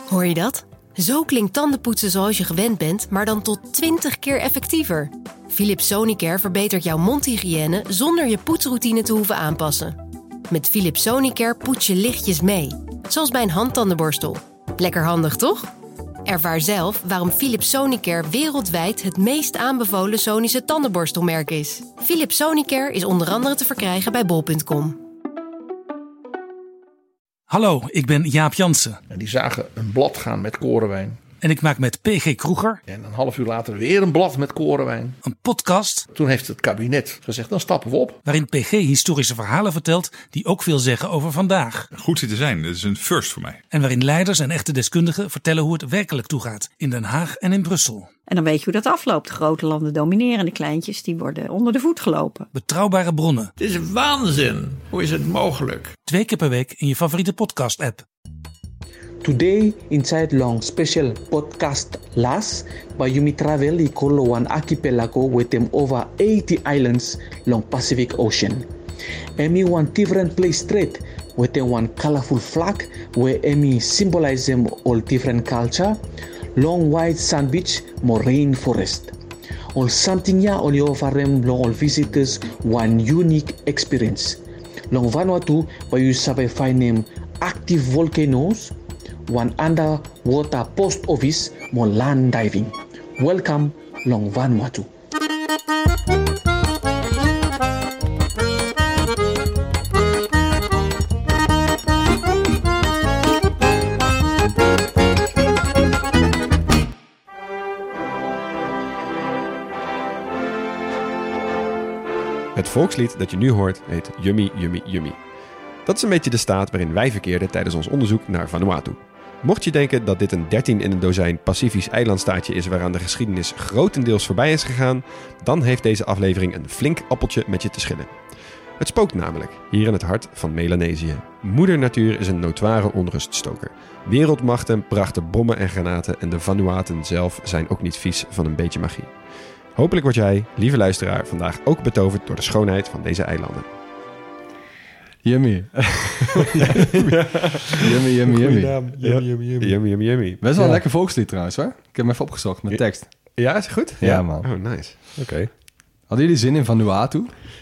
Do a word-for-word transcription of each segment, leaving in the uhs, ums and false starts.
Hoor je dat? Zo klinkt tandenpoetsen zoals je gewend bent, maar dan tot twintig keer effectiever. Philips Sonicare verbetert jouw mondhygiëne zonder je poetsroutine te hoeven aanpassen. Met Philips Sonicare poets je lichtjes mee, zoals bij een handtandenborstel. Lekker handig, toch? Ervaar zelf waarom Philips Sonicare wereldwijd het meest aanbevolen Sonische tandenborstelmerk is. Philips Sonicare is onder andere te verkrijgen bij bol punt com. Hallo, ik ben Jaap Jansen. En die zagen een blad gaan met korenwijn. En ik maak met P G Kroeger. En een half uur later weer een blad met korenwijn. Een podcast. Toen heeft het kabinet gezegd, dan stappen we op. Waarin P G historische verhalen vertelt die ook veel zeggen over vandaag. Goed zit te zijn, dat is een first voor mij. En waarin leiders en echte deskundigen vertellen hoe het werkelijk toegaat. In Den Haag en in Brussel. En dan weet je hoe dat afloopt. De grote landen domineren, de kleintjes die worden onder de voet gelopen. Betrouwbare bronnen. Het is waanzin. Hoe is het mogelijk? Twee keer per week in je favoriete podcast-app. Today, inside long special podcast last, by Yumi travel ikolo one archipelago with them over eighty islands long Pacific Ocean. Emi one different place straight with them one colorful flag where Emi symbolize them all different culture. Long white sand beach, more rainforest. All something ya all offer them long all visitors one unique experience. Long Vanuatu, where you survive find them active volcanoes. One underwater post office, more land diving. Welcome, Long Vanuatu. Het volkslied dat je nu hoort heet Yummy Yummy Yummy. Dat is een beetje de staat waarin wij verkeerden tijdens ons onderzoek naar Vanuatu. Mocht je denken dat dit een dertien in een dozijn Pacifisch eilandstaatje is waaraan de geschiedenis grotendeels voorbij is gegaan, dan heeft deze aflevering een flink appeltje met je te schillen. Het spookt namelijk, hier in het hart van Melanesië. Moeder Natuur is een notoire onruststoker. Wereldmachten brachten bommen en granaten en de Vanuaten zelf zijn ook niet vies van een beetje magie. Hopelijk word jij, lieve luisteraar, vandaag ook betoverd door de schoonheid van deze eilanden. Yummy. yummy, yummy, yummy. Naam. Yummy, yummy, yummy. Yummy, yummy, yummy. Best wel ja. een lekker volkslied trouwens, hoor. Ik heb hem even opgezocht met tekst. Ja, is het goed? Ja, ja man. Oh, nice. Oké. Okay. Hadden jullie zin in Vanuatu?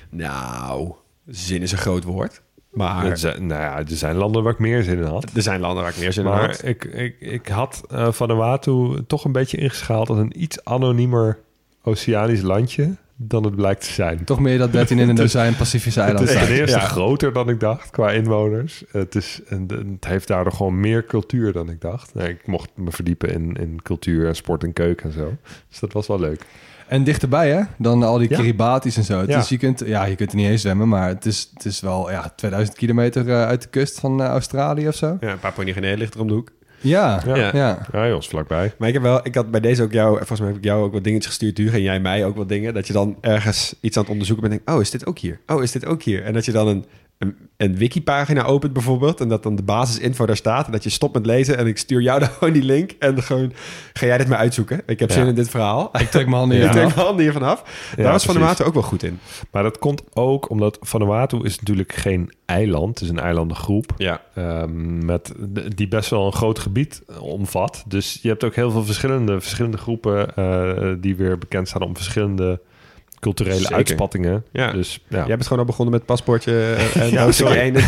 Nou, zin is een groot woord. Maar er zijn, nou ja, er zijn landen waar ik meer zin in had. Er zijn landen waar ik meer zin in maar had. Maar ik, ik, ik had uh, Vanuatu toch een beetje ingeschaald als een iets anoniemer oceanisch landje dan het blijkt te zijn. Toch meer dat dertien in een dozijn Pacifische eilanden zijn. Het is ten eerste ja. groter dan ik dacht qua inwoners. Het, is, en, het heeft daardoor gewoon meer cultuur dan ik dacht. Nee, ik mocht me verdiepen in, in cultuur en sport en keuken en zo. Dus dat was wel leuk. En dichterbij, hè? Dan al die ja. Kiribatis en zo. Ja. Dus je kunt, ja, je kunt er niet eens zwemmen, maar het is, het is wel ja, tweeduizend kilometer uh, uit de kust van uh, Australië of zo. Ja, Papua Nieuw-Guinea ligt er om de hoek. Ja, ja. ja. ja. ja ons vlakbij. Maar ik heb wel, ik had bij deze ook jou, volgens mij heb ik jou ook wat dingetjes gestuurd, Hugo, en jij mij ook wat dingen, dat je dan ergens iets aan het onderzoeken bent en denkt, oh, is dit ook hier? Oh, is dit ook hier? En dat je dan een, een, een wikipagina opent bijvoorbeeld en dat dan de basisinfo daar staat en dat je stopt met lezen en ik stuur jou dan gewoon die link en gewoon, ga jij dit maar uitzoeken? Ik heb ja. zin in dit verhaal. Ik trek mijn handen hier ja. vanaf. Ik trek mijn handen hier vanaf. Ja, daar was Vanuatu ook wel goed in. Maar dat komt ook omdat Vanuatu is natuurlijk geen eiland. Het is een eilandengroep. Ja. Um, met, die best wel een groot gebied omvat. Dus je hebt ook heel veel verschillende, verschillende groepen uh, die weer bekend staan om verschillende culturele Zeker. uitspattingen. Ja. Dus, ja. Jij bent gewoon al begonnen met paspoortje en ja, hoofdstukje één.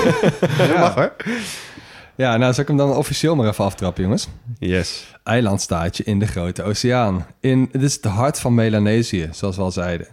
ja. Mag hoor. Ja, nou zal ik hem dan officieel maar even aftrappen, jongens. Yes. Eilandstaatje in de Grote Oceaan. In, het is het hart van Melanesië, zoals we al zeiden.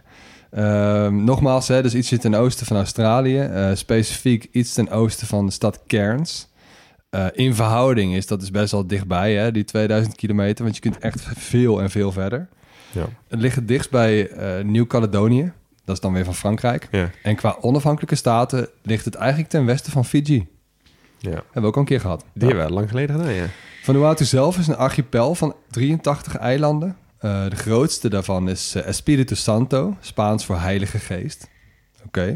Uh, nogmaals, hè, dus ietsje ten oosten van Australië. Uh, specifiek iets ten oosten van de stad Cairns. Uh, in verhouding is dat is best wel dichtbij, hè, die tweeduizend kilometer. Want je kunt echt veel en veel verder. Ja. Het ligt het dichtst bij uh, Nieuw-Caledonië. Dat is dan weer van Frankrijk. Ja. En qua onafhankelijke staten ligt het eigenlijk ten westen van Fiji. Ja. Hebben we ook al een keer gehad. Die hebben we lang geleden gedaan, ja. Vanuatu zelf is een archipel van drieëntachtig eilanden. Uh, de grootste daarvan is uh, Espiritu Santo, Spaans voor Heilige Geest. Oké. Okay.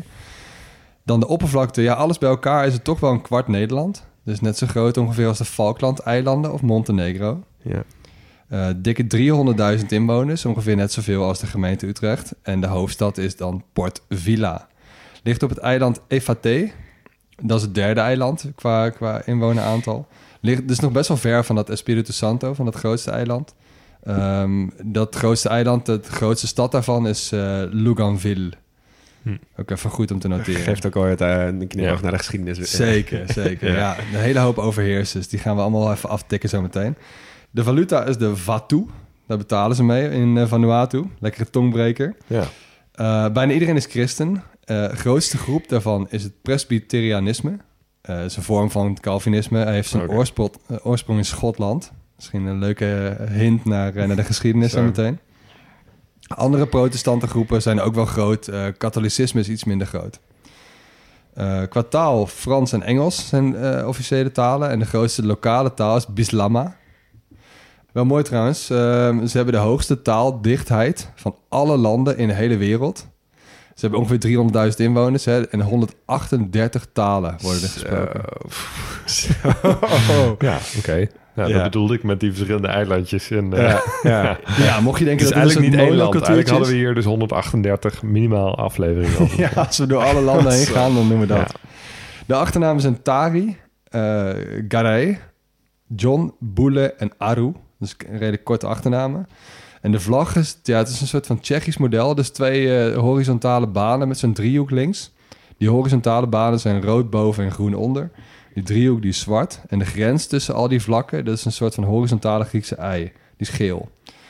Dan de oppervlakte, ja, alles bij elkaar is het toch wel een kwart Nederland. Dus net zo groot ongeveer als de Falklandeilanden of Montenegro. Ja. Uh, dikke driehonderdduizend inwoners, ongeveer net zoveel als de gemeente Utrecht. En de hoofdstad is dan Port Vila. Ligt op het eiland Efate. Dat is het derde eiland qua, qua inwoneraantal. Ligt dus nog best wel ver van dat Espírito Santo, van dat grootste eiland. Um, dat grootste eiland, de grootste stad daarvan is uh, Luganville. Hm. Ook even goed om te noteren. Geeft ook ooit uh, een knipoog ja. naar de geschiedenis. Zeker, zeker. ja. ja, een hele hoop overheersers. Die gaan we allemaal even aftikken zo meteen. De valuta is de Vatu. Daar betalen ze mee in uh, Vanuatu. Lekkere tongbreker. Ja. Uh, bijna iedereen is christen. De uh, grootste groep daarvan is het Presbyterianisme. Uh, is een vorm van het Calvinisme. Hij heeft zijn okay. oorsprong, uh, oorsprong in Schotland. Misschien een leuke hint naar, uh, naar de geschiedenis zo meteen. Andere protestante groepen zijn ook wel groot. Uh, katholicisme is iets minder groot. Uh, qua taal, Frans en Engels zijn uh, officiële talen. En de grootste lokale taal is Bislama. Wel mooi trouwens. Uh, ze hebben de hoogste taaldichtheid van alle landen in de hele wereld. Ze hebben ongeveer driehonderdduizend inwoners. Hè, en honderdachtendertig talen worden er gesproken. Zo. Zo. Ja, oké. Okay. Nou, ja. Dat bedoelde ik met die verschillende eilandjes. En, uh, ja, ja. ja, mocht je denken dat het eigenlijk niet één land. Eigenlijk hadden we hier dus honderdachtendertig minimaal afleveringen over. Ja, als we door alle landen heen gaan, dan noemen we dat. Ja. De achternamen zijn Tari, uh, Garay, John, Boele en Aru. Dus redelijk korte achternamen. En de vlag is, ja, het is een soort van Tsjechisch model. Dus twee uh, horizontale banen met zo'n driehoek links. Die horizontale banen zijn rood boven en groen onder. Die driehoek die is zwart. En de grens tussen al die vlakken, dat is een soort van horizontale Griekse ei. Die is geel.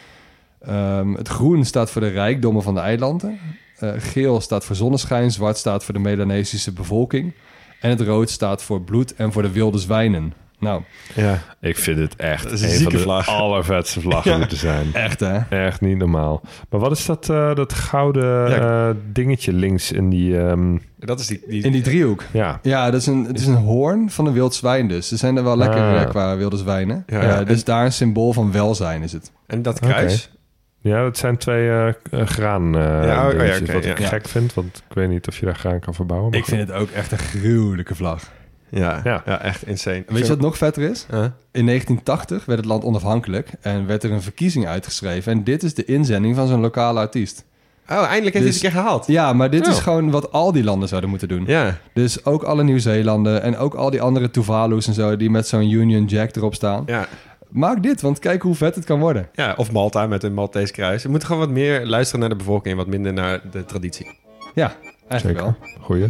Um, het groen staat voor de rijkdommen van de eilanden. Uh, geel staat voor zonneschijn. Zwart staat voor de Melanesische bevolking. En het rood staat voor bloed en voor de wilde zwijnen. Nou, ja, ik vind het echt een, een van de vlag. allervetste vlaggen ja. moeten zijn. Echt, hè? Echt niet normaal. Maar wat is dat, uh, dat gouden ja. uh, dingetje links in die... Um... Dat is die, die... In die driehoek? Ja. Ja, dat is een, het is een hoorn van een wild zwijn dus. Ze zijn er wel lekker ah. qua wilde zwijnen. Ja, ja. Uh, dus en... daar een symbool van welzijn is het. En dat kruis? Okay. Ja, dat zijn twee uh, graan uh, ja, oh, oh, ja, okay, wat ik ja. gek vind. Want ik weet niet of je daar graan kan verbouwen. Ik vind het ook echt een gruwelijke vlag. Ja, ja. ja, echt insane. Weet je wat nog vetter is? Uh? In negentien tachtig werd het land onafhankelijk en werd er een verkiezing uitgeschreven. En dit is de inzending van zo'n lokale artiest. Oh, eindelijk heeft dus, hij het een keer gehaald. Ja, maar dit oh. is gewoon wat al die landen zouden moeten doen. Ja. Dus ook alle Nieuw-Zeelanden en ook al die andere Tuvalu's en zo die met zo'n Union Jack erop staan. Ja. Maak dit, want kijk hoe vet het kan worden. Ja, of Malta met een Maltese kruis. We moeten gewoon wat meer luisteren naar de bevolking en wat minder naar de traditie. Ja, eigenlijk Zeker. wel. Goeie.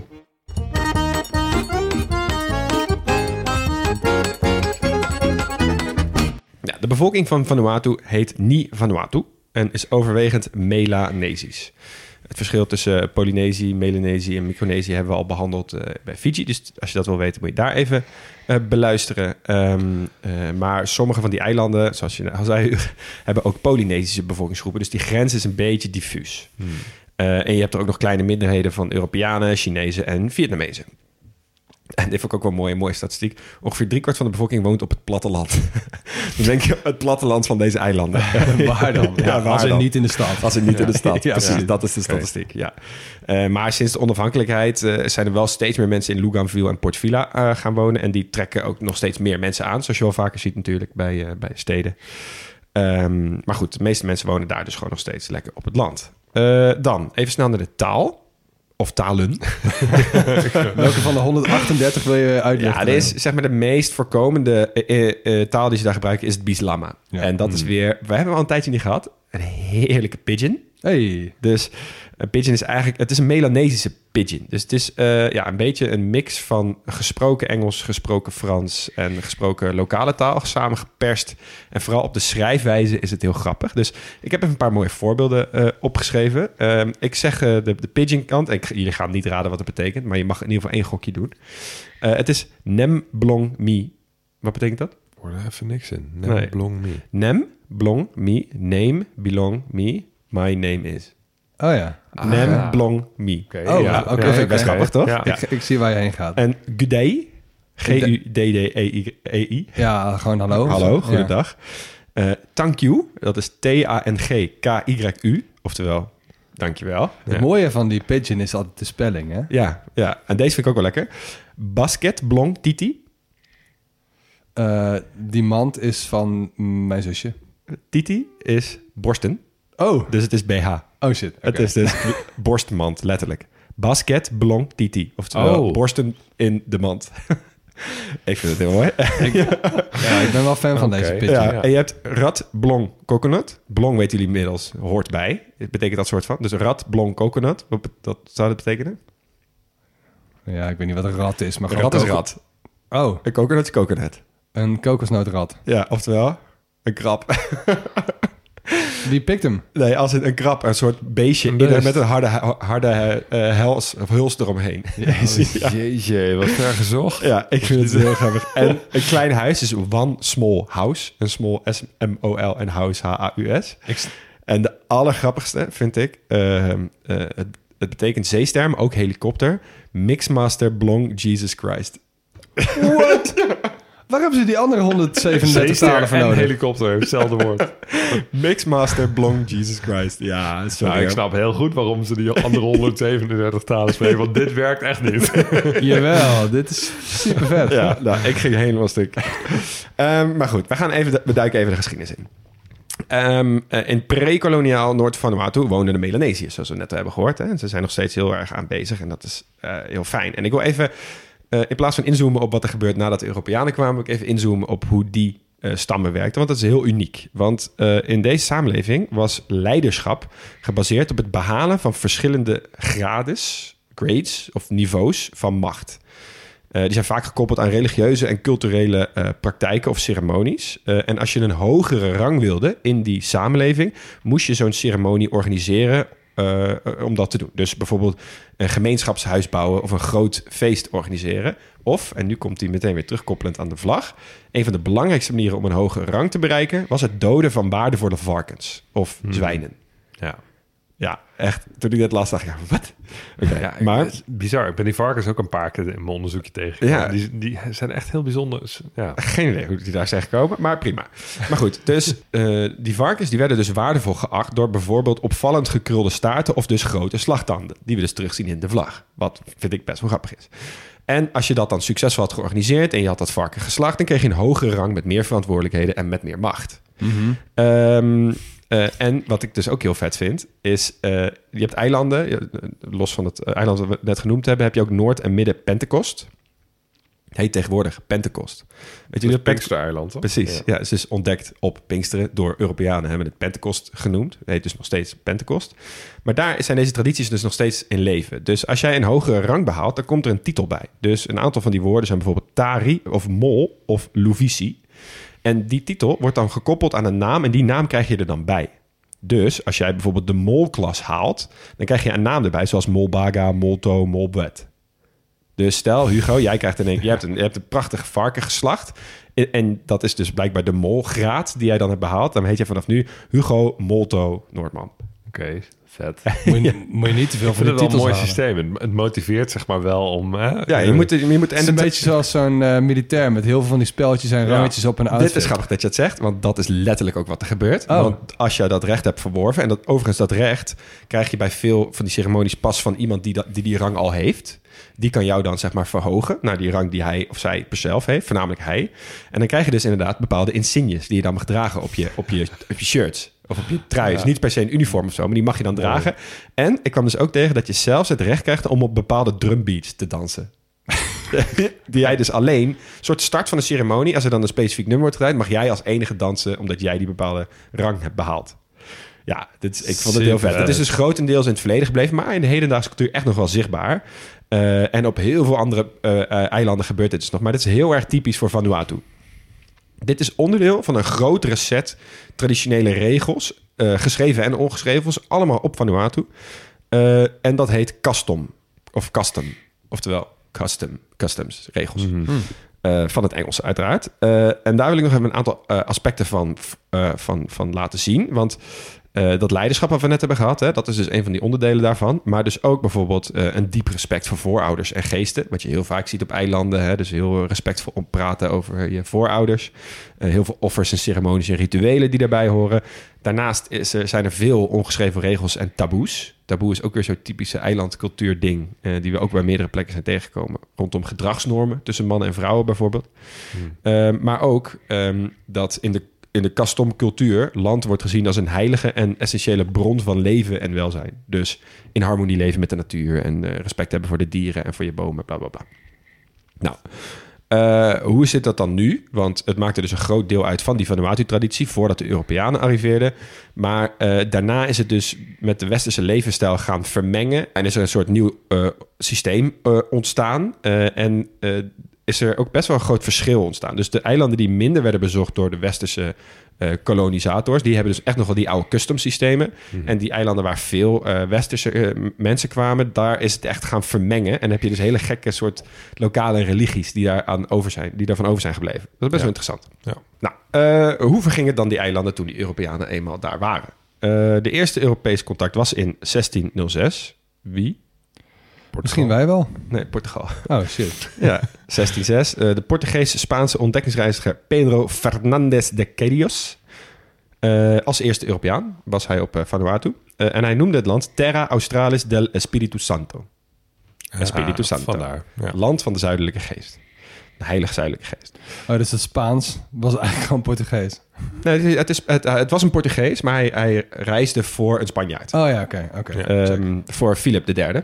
Ja, de bevolking van Vanuatu heet Ni Vanuatu en is overwegend Melanesisch. Het verschil tussen Polynesië, Melanesië en Micronesië hebben we al behandeld uh, bij Fiji. Dus als je dat wil weten, moet je daar even uh, beluisteren. Um, uh, maar sommige van die eilanden, zoals je al zei, hebben ook Polynesische bevolkingsgroepen. Dus die grens is een beetje diffuus. Hmm. Uh, en je hebt er ook nog kleine minderheden van Europeanen, Chinezen en Vietnamezen. En dit vond ik ook wel een mooie, mooie statistiek. Ongeveer driekwart van de bevolking woont op het platteland. Dan denk je, het platteland van deze eilanden. Waar dan? Ja, ja, waar als dan? niet in de stad. Als het niet ja. in de stad. Ja, precies, ja. dat is de okay. statistiek. Ja. Uh, maar sinds de onafhankelijkheid uh, zijn er wel steeds meer mensen in Luganville en Port Vila uh, gaan wonen. En die trekken ook nog steeds meer mensen aan. Zoals je wel vaker ziet natuurlijk bij, uh, bij steden. Um, maar goed, de meeste mensen wonen daar dus gewoon nog steeds lekker op het land. Uh, dan even snel naar de taal. Of talen. Welke van de honderdachtendertig wil je uitleggen? Ja, dit is zeg maar de meest voorkomende uh, uh, taal die ze daar gebruiken, is het Bislama. Ja. En dat mm. is weer... We hebben al een tijdje niet gehad. Een heerlijke pidgin. Hey. Dus een pidgin is eigenlijk... Het is een Melanesische pidgin. Dus het is uh, ja, een beetje een mix van gesproken Engels, gesproken Frans en gesproken lokale taal samengeperst. En vooral op de schrijfwijze is het heel grappig. Dus ik heb even een paar mooie voorbeelden uh, opgeschreven. Uh, ik zeg uh, de, de pidgin kant. Ik, jullie gaan niet raden wat het betekent, maar je mag in ieder geval één gokje doen. Uh, het is Nem Blong Mi. Wat betekent dat? Ik hoor er even niks in. Nem nee. Blong Mi. Nem Blong Mi. Name belong me. My name is. Oh ja. Ah, Nem ja. Blong Mi. Okay. Oh, ja. Oké. Okay, okay, best grappig, toch? Ja. Ik, ik zie waar je heen gaat. En Gudei. G U D D E I. Ja, gewoon hallo. Hallo, goedendag. Ja. Uh, thank you. Dat is T A N G K Y U. Oftewel, dankjewel. Het ja. mooie van die pidgin is altijd de spelling, hè? Ja, ja. En deze vind ik ook wel lekker. Basket Blong Titi. Uh, die mand is van mijn zusje. Titi is borsten. Oh. Dus het is B H. Oh shit. Okay. Het is dus borstmand, letterlijk. Basket Blong Titi. Oftewel, oh. borsten in de mand. Ik vind het heel mooi. Ik, ja, ik ben wel fan van okay. deze pitch. Ja, Ja. en je hebt rat blong coconut. Blong weten jullie inmiddels, hoort bij. Het betekent dat soort van. Dus rat blong coconut. Wat dat zou dat betekenen? ja, ik weet niet wat een rat is. Maar Rat is rat. Oh, Een coconut is coconut. een kokosnootrat. Ja, oftewel een krab. Wie pikt hem? Nee, als een, een krab, een soort beestje Een in, beest. met een harde, harde uh, hels, of huls eromheen. Jezus, ja. Jeetje, wat ver gezocht. Ja, ik vind het heel grappig. En een klein huis is one small house. Een small S M O L en house H A U S. Ik, En de allergrappigste vind ik, uh, uh, het, het betekent zeesterm, ook helikopter. Mixmaster Blong Jesus Christ. What? Waar hebben ze die andere honderdzevenendertig talen voor en nodig? helikopter, hetzelfde woord. Mixmaster Blong Jesus Christ. Ja, sorry. Nou, ik snap heel goed waarom ze die andere honderdzevenendertig talen spreken, want dit werkt echt niet. Jawel, dit is super vet. Ja, nou, ik ging helemaal stuk. um, maar goed, we gaan even, de, we duiken even de geschiedenis in. Um, uh, in pre-koloniaal Noord-Vanuatu woonden de Melanesiërs, zoals we net hebben gehoord. Hè? En ze zijn nog steeds heel erg aan bezig en dat is uh, heel fijn. En ik wil even, uh, in plaats van inzoomen op wat er gebeurt nadat de Europeanen kwamen, wil ik even inzoomen op hoe die uh, stammen werkten. Want dat is heel uniek. Want uh, in deze samenleving was leiderschap gebaseerd op het behalen van verschillende grades, grades of niveaus van macht. Uh, die zijn vaak gekoppeld aan religieuze en culturele uh, praktijken of ceremonies. Uh, en als je een hogere rang wilde in die samenleving, moest je zo'n ceremonie organiseren uh, om dat te doen. Dus bijvoorbeeld een gemeenschapshuis bouwen of een groot feest organiseren. Of, en nu komt hij meteen weer terugkoppelend aan de vlag, een van de belangrijkste manieren om een hogere rang te bereiken was het doden van waardevolle varkens of hmm. zwijnen. Ja. Ja, echt. Toen ik dat las, dacht ik, ja, wat? Okay, ja, maar bizar. Ik ben die varkens ook een paar keer in mijn onderzoekje tegen. Ja. Die, die zijn echt heel bijzonder. Ja. Geen idee hoe die daar zijn gekomen, maar prima. Maar goed, dus uh, die varkens die werden dus waardevol geacht door bijvoorbeeld opvallend gekrulde staarten of dus grote slagtanden, die we dus terugzien in de vlag. Wat vind ik best wel grappig is. En als je dat dan succesvol had georganiseerd en je had dat varken geslacht, dan kreeg je een hogere rang met meer verantwoordelijkheden en met meer macht. Mm-hmm. Um, Uh, en wat ik dus ook heel vet vind, is... Uh, je hebt eilanden, los van het eiland dat we net genoemd hebben, heb je ook Noord- en Midden-Pentecost. Het heet tegenwoordig Pentecost. Weet je, het Pinkster-eiland, toch? Precies, ja. ja. Het is ontdekt op Pinksteren door Europeanen, hebben het Pentecost genoemd. Het heet dus nog steeds Pentecost. Maar daar zijn deze tradities dus nog steeds in leven. Dus als jij een hogere rang behaalt, dan komt er een titel bij. Dus een aantal van die woorden zijn bijvoorbeeld Tari of Mol of Luvisi. En die titel wordt dan gekoppeld aan een naam en die naam krijg je er dan bij. Dus als jij bijvoorbeeld de Mol-klas haalt, dan krijg je een naam erbij, zoals Molbaga, Molto, Molbet. Dus stel, Hugo, jij krijgt een, je hebt een, je hebt een prachtige varken geslacht. En, en dat is dus blijkbaar de Mol-graad die jij dan hebt behaald. Dan heet je vanaf nu Hugo Molto Noordman. Oké, okay, vet. Moet je, moet je niet te veel van die titels titels een mooi halen. systeem. Het, het motiveert zeg maar wel om... Hè, ja, je moet... Je moet en het is een beetje zoals zo'n uh, militair met heel veel van die spelletjes en rangetjes ja. op een outfit. Dit is grappig dat je het zegt, want dat is letterlijk ook wat er gebeurt. Oh. Want als je dat recht hebt verworven, en dat, overigens dat recht krijg je bij veel van die ceremonies pas van iemand die dat, die, die rang al heeft. Die kan jou dan zeg maar verhogen naar die rang die hij of zij per zelf heeft, voornamelijk hij. En dan krijg je dus inderdaad bepaalde insignes die je dan mag dragen op je, op je, op je shirts. Of op je trui. Ja. Dus niet per se een uniform of zo, maar die mag je dan dragen. Oh. En ik kwam dus ook tegen dat je zelfs het recht krijgt om op bepaalde drumbeats te dansen. Die jij dus alleen, een soort start van een ceremonie, als er dan een specifiek nummer wordt gedraaid, mag jij als enige dansen, omdat jij die bepaalde rang hebt behaald. Ja, dit is, ik vond het heel vet. Het is dus grotendeels in het verleden gebleven, maar in de hedendaagse cultuur echt nog wel zichtbaar. Uh, en op heel veel andere uh, uh, eilanden gebeurt dit dus nog. Maar dit is heel erg typisch voor Vanuatu. Dit is onderdeel van een grotere set traditionele regels, uh, geschreven en ongeschreven, allemaal op Vanuatu. Uh, en dat heet custom, of custom, oftewel custom, customs, regels. Mm-hmm. Uh, van het Engels uiteraard. Uh, en daar wil ik nog even een aantal uh, aspecten van, uh, van, van laten zien. Want uh, dat leiderschap wat we net hebben gehad, hè, dat is dus een van die onderdelen daarvan. Maar dus ook bijvoorbeeld uh, een diep respect voor voorouders en geesten. Wat je heel vaak ziet op eilanden. Hè, dus heel respectvol om praten over je voorouders. Uh, heel veel offers en ceremonies en rituelen die daarbij horen. Daarnaast is er, zijn er veel ongeschreven regels en taboes. Taboe is ook weer zo'n typische eilandcultuur ding, Uh, die we ook bij meerdere plekken zijn tegengekomen. Rondom gedragsnormen tussen mannen en vrouwen bijvoorbeeld. Hmm. Uh, maar ook um, dat in de in de custom-cultuur land wordt gezien als een heilige en essentiële bron van leven en welzijn. Dus in harmonie leven met de natuur en uh, respect hebben voor de dieren en voor je bomen, bla bla bla. Nou, uh, hoe zit dat dan nu? Want het maakte dus een groot deel uit van die Vanuatu-traditie voordat de Europeanen arriveerden. Maar uh, daarna is het dus met de westerse levensstijl gaan vermengen en is er een soort nieuw uh, systeem uh, ontstaan. Uh, en uh, is er ook best wel een groot verschil ontstaan. Dus de eilanden die minder werden bezocht door de westerse uh, kolonisators, die hebben dus echt nog wel die oude custom systemen. Mm-hmm. En die eilanden waar veel uh, westerse uh, mensen kwamen, daar is het echt gaan vermengen. En dan heb je dus hele gekke soort lokale religies die daar aan over zijn, die daarvan over zijn gebleven. Dat is best ja. wel interessant. Ja. Nou, uh, hoe vergingen dan die eilanden toen die Europeanen eenmaal daar waren? Uh, de eerste Europese contact was in zestienhonderdzes. Wie? Portugal. Misschien wij wel. Nee, Portugal. Oh, shit. Ja, zestienhonderdzes. Uh, de Portugees-Spaanse ontdekkingsreiziger Pedro Fernandes de Queiroz. Uh, als eerste Europeaan was hij op uh, Vanuatu. Uh, en hij noemde het land Terra Australis del Espíritu Santo. Ja, Espíritu Santo. Vandaar, ja. Land van de zuidelijke geest. De heilige zuidelijke geest. Oh, dus het Spaans was eigenlijk gewoon Portugees? Nee, het, is, het, het was een Portugees, maar hij, hij reisde voor een Spanjaard. Oh ja, oké. Okay, okay. ja, um, voor Philip de derde.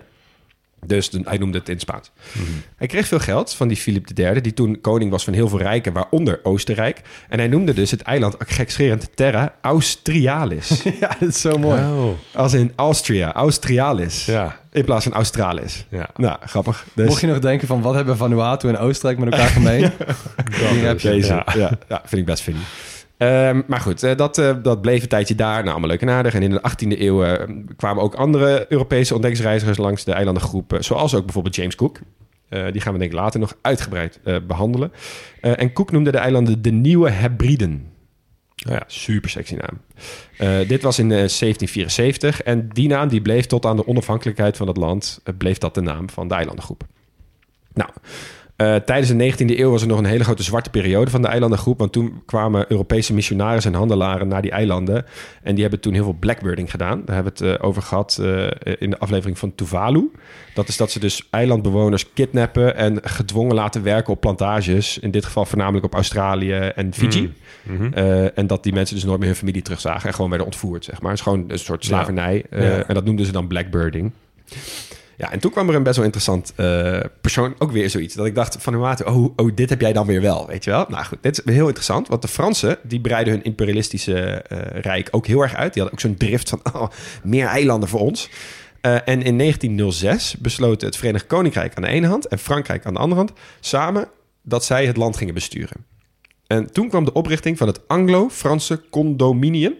Dus hij noemde het in het Spaans. Mm-hmm. Hij kreeg veel geld van die Philip de derde, die toen koning was van heel veel rijken, waaronder Oostenrijk. En hij noemde dus het eiland, gekscherend, Terra Austrialis. Ja, dat is zo mooi. Oh. Als in Austria, Austrialis. Ja. In plaats van Australis. Ja. Nou, grappig. Dus... Mocht je nog denken van, wat hebben Vanuatu en Oostenrijk met elkaar gemeen? Die heb je. Ja. Ja, ja, vind ik best funny. Um, maar goed, uh, dat, uh, dat bleef een tijdje daar. Nou, allemaal leuk en aardig. En in de achttiende eeuw uh, kwamen ook andere Europese ontdekkingsreizigers langs de eilandengroep. Uh, zoals ook bijvoorbeeld James Cook. Uh, die gaan we denk ik later nog uitgebreid uh, behandelen. Uh, en Cook noemde de eilanden de Nieuwe Hebriden. Oh ja, super sexy naam. Uh, dit was in uh, zeventien vierenzeventig. En die naam die bleef tot aan de onafhankelijkheid van het land. Uh, bleef dat de naam van de eilandengroep. Nou... Uh, tijdens de negentiende eeuw was er nog een hele grote zwarte periode van de eilandengroep. Want toen kwamen Europese missionarissen en handelaren naar die eilanden. En die hebben toen heel veel blackbirding gedaan. Daar hebben we het uh, over gehad uh, in de aflevering van Tuvalu. Dat is dat ze dus eilandbewoners kidnappen en gedwongen laten werken op plantages. In dit geval voornamelijk op Australië en Fiji. Mm-hmm. Uh, en dat die mensen dus nooit meer hun familie terugzagen en gewoon werden ontvoerd, zeg maar. Het is gewoon een soort slavernij. Ja. Uh, ja. En dat noemden ze dan blackbirding. Ja, en toen kwam er een best wel interessant uh, persoon, ook weer zoiets. Dat ik dacht van, oh, oh, dit heb jij dan weer wel, weet je wel? Nou goed, dit is heel interessant. Want de Fransen, die breiden hun imperialistische uh, rijk ook heel erg uit. Die hadden ook zo'n drift van, oh, meer eilanden voor ons. Uh, en in negentienhonderdzes besloten het Verenigd Koninkrijk aan de ene hand en Frankrijk aan de andere hand samen dat zij het land gingen besturen. En toen kwam de oprichting van het Anglo-Franse Condominium.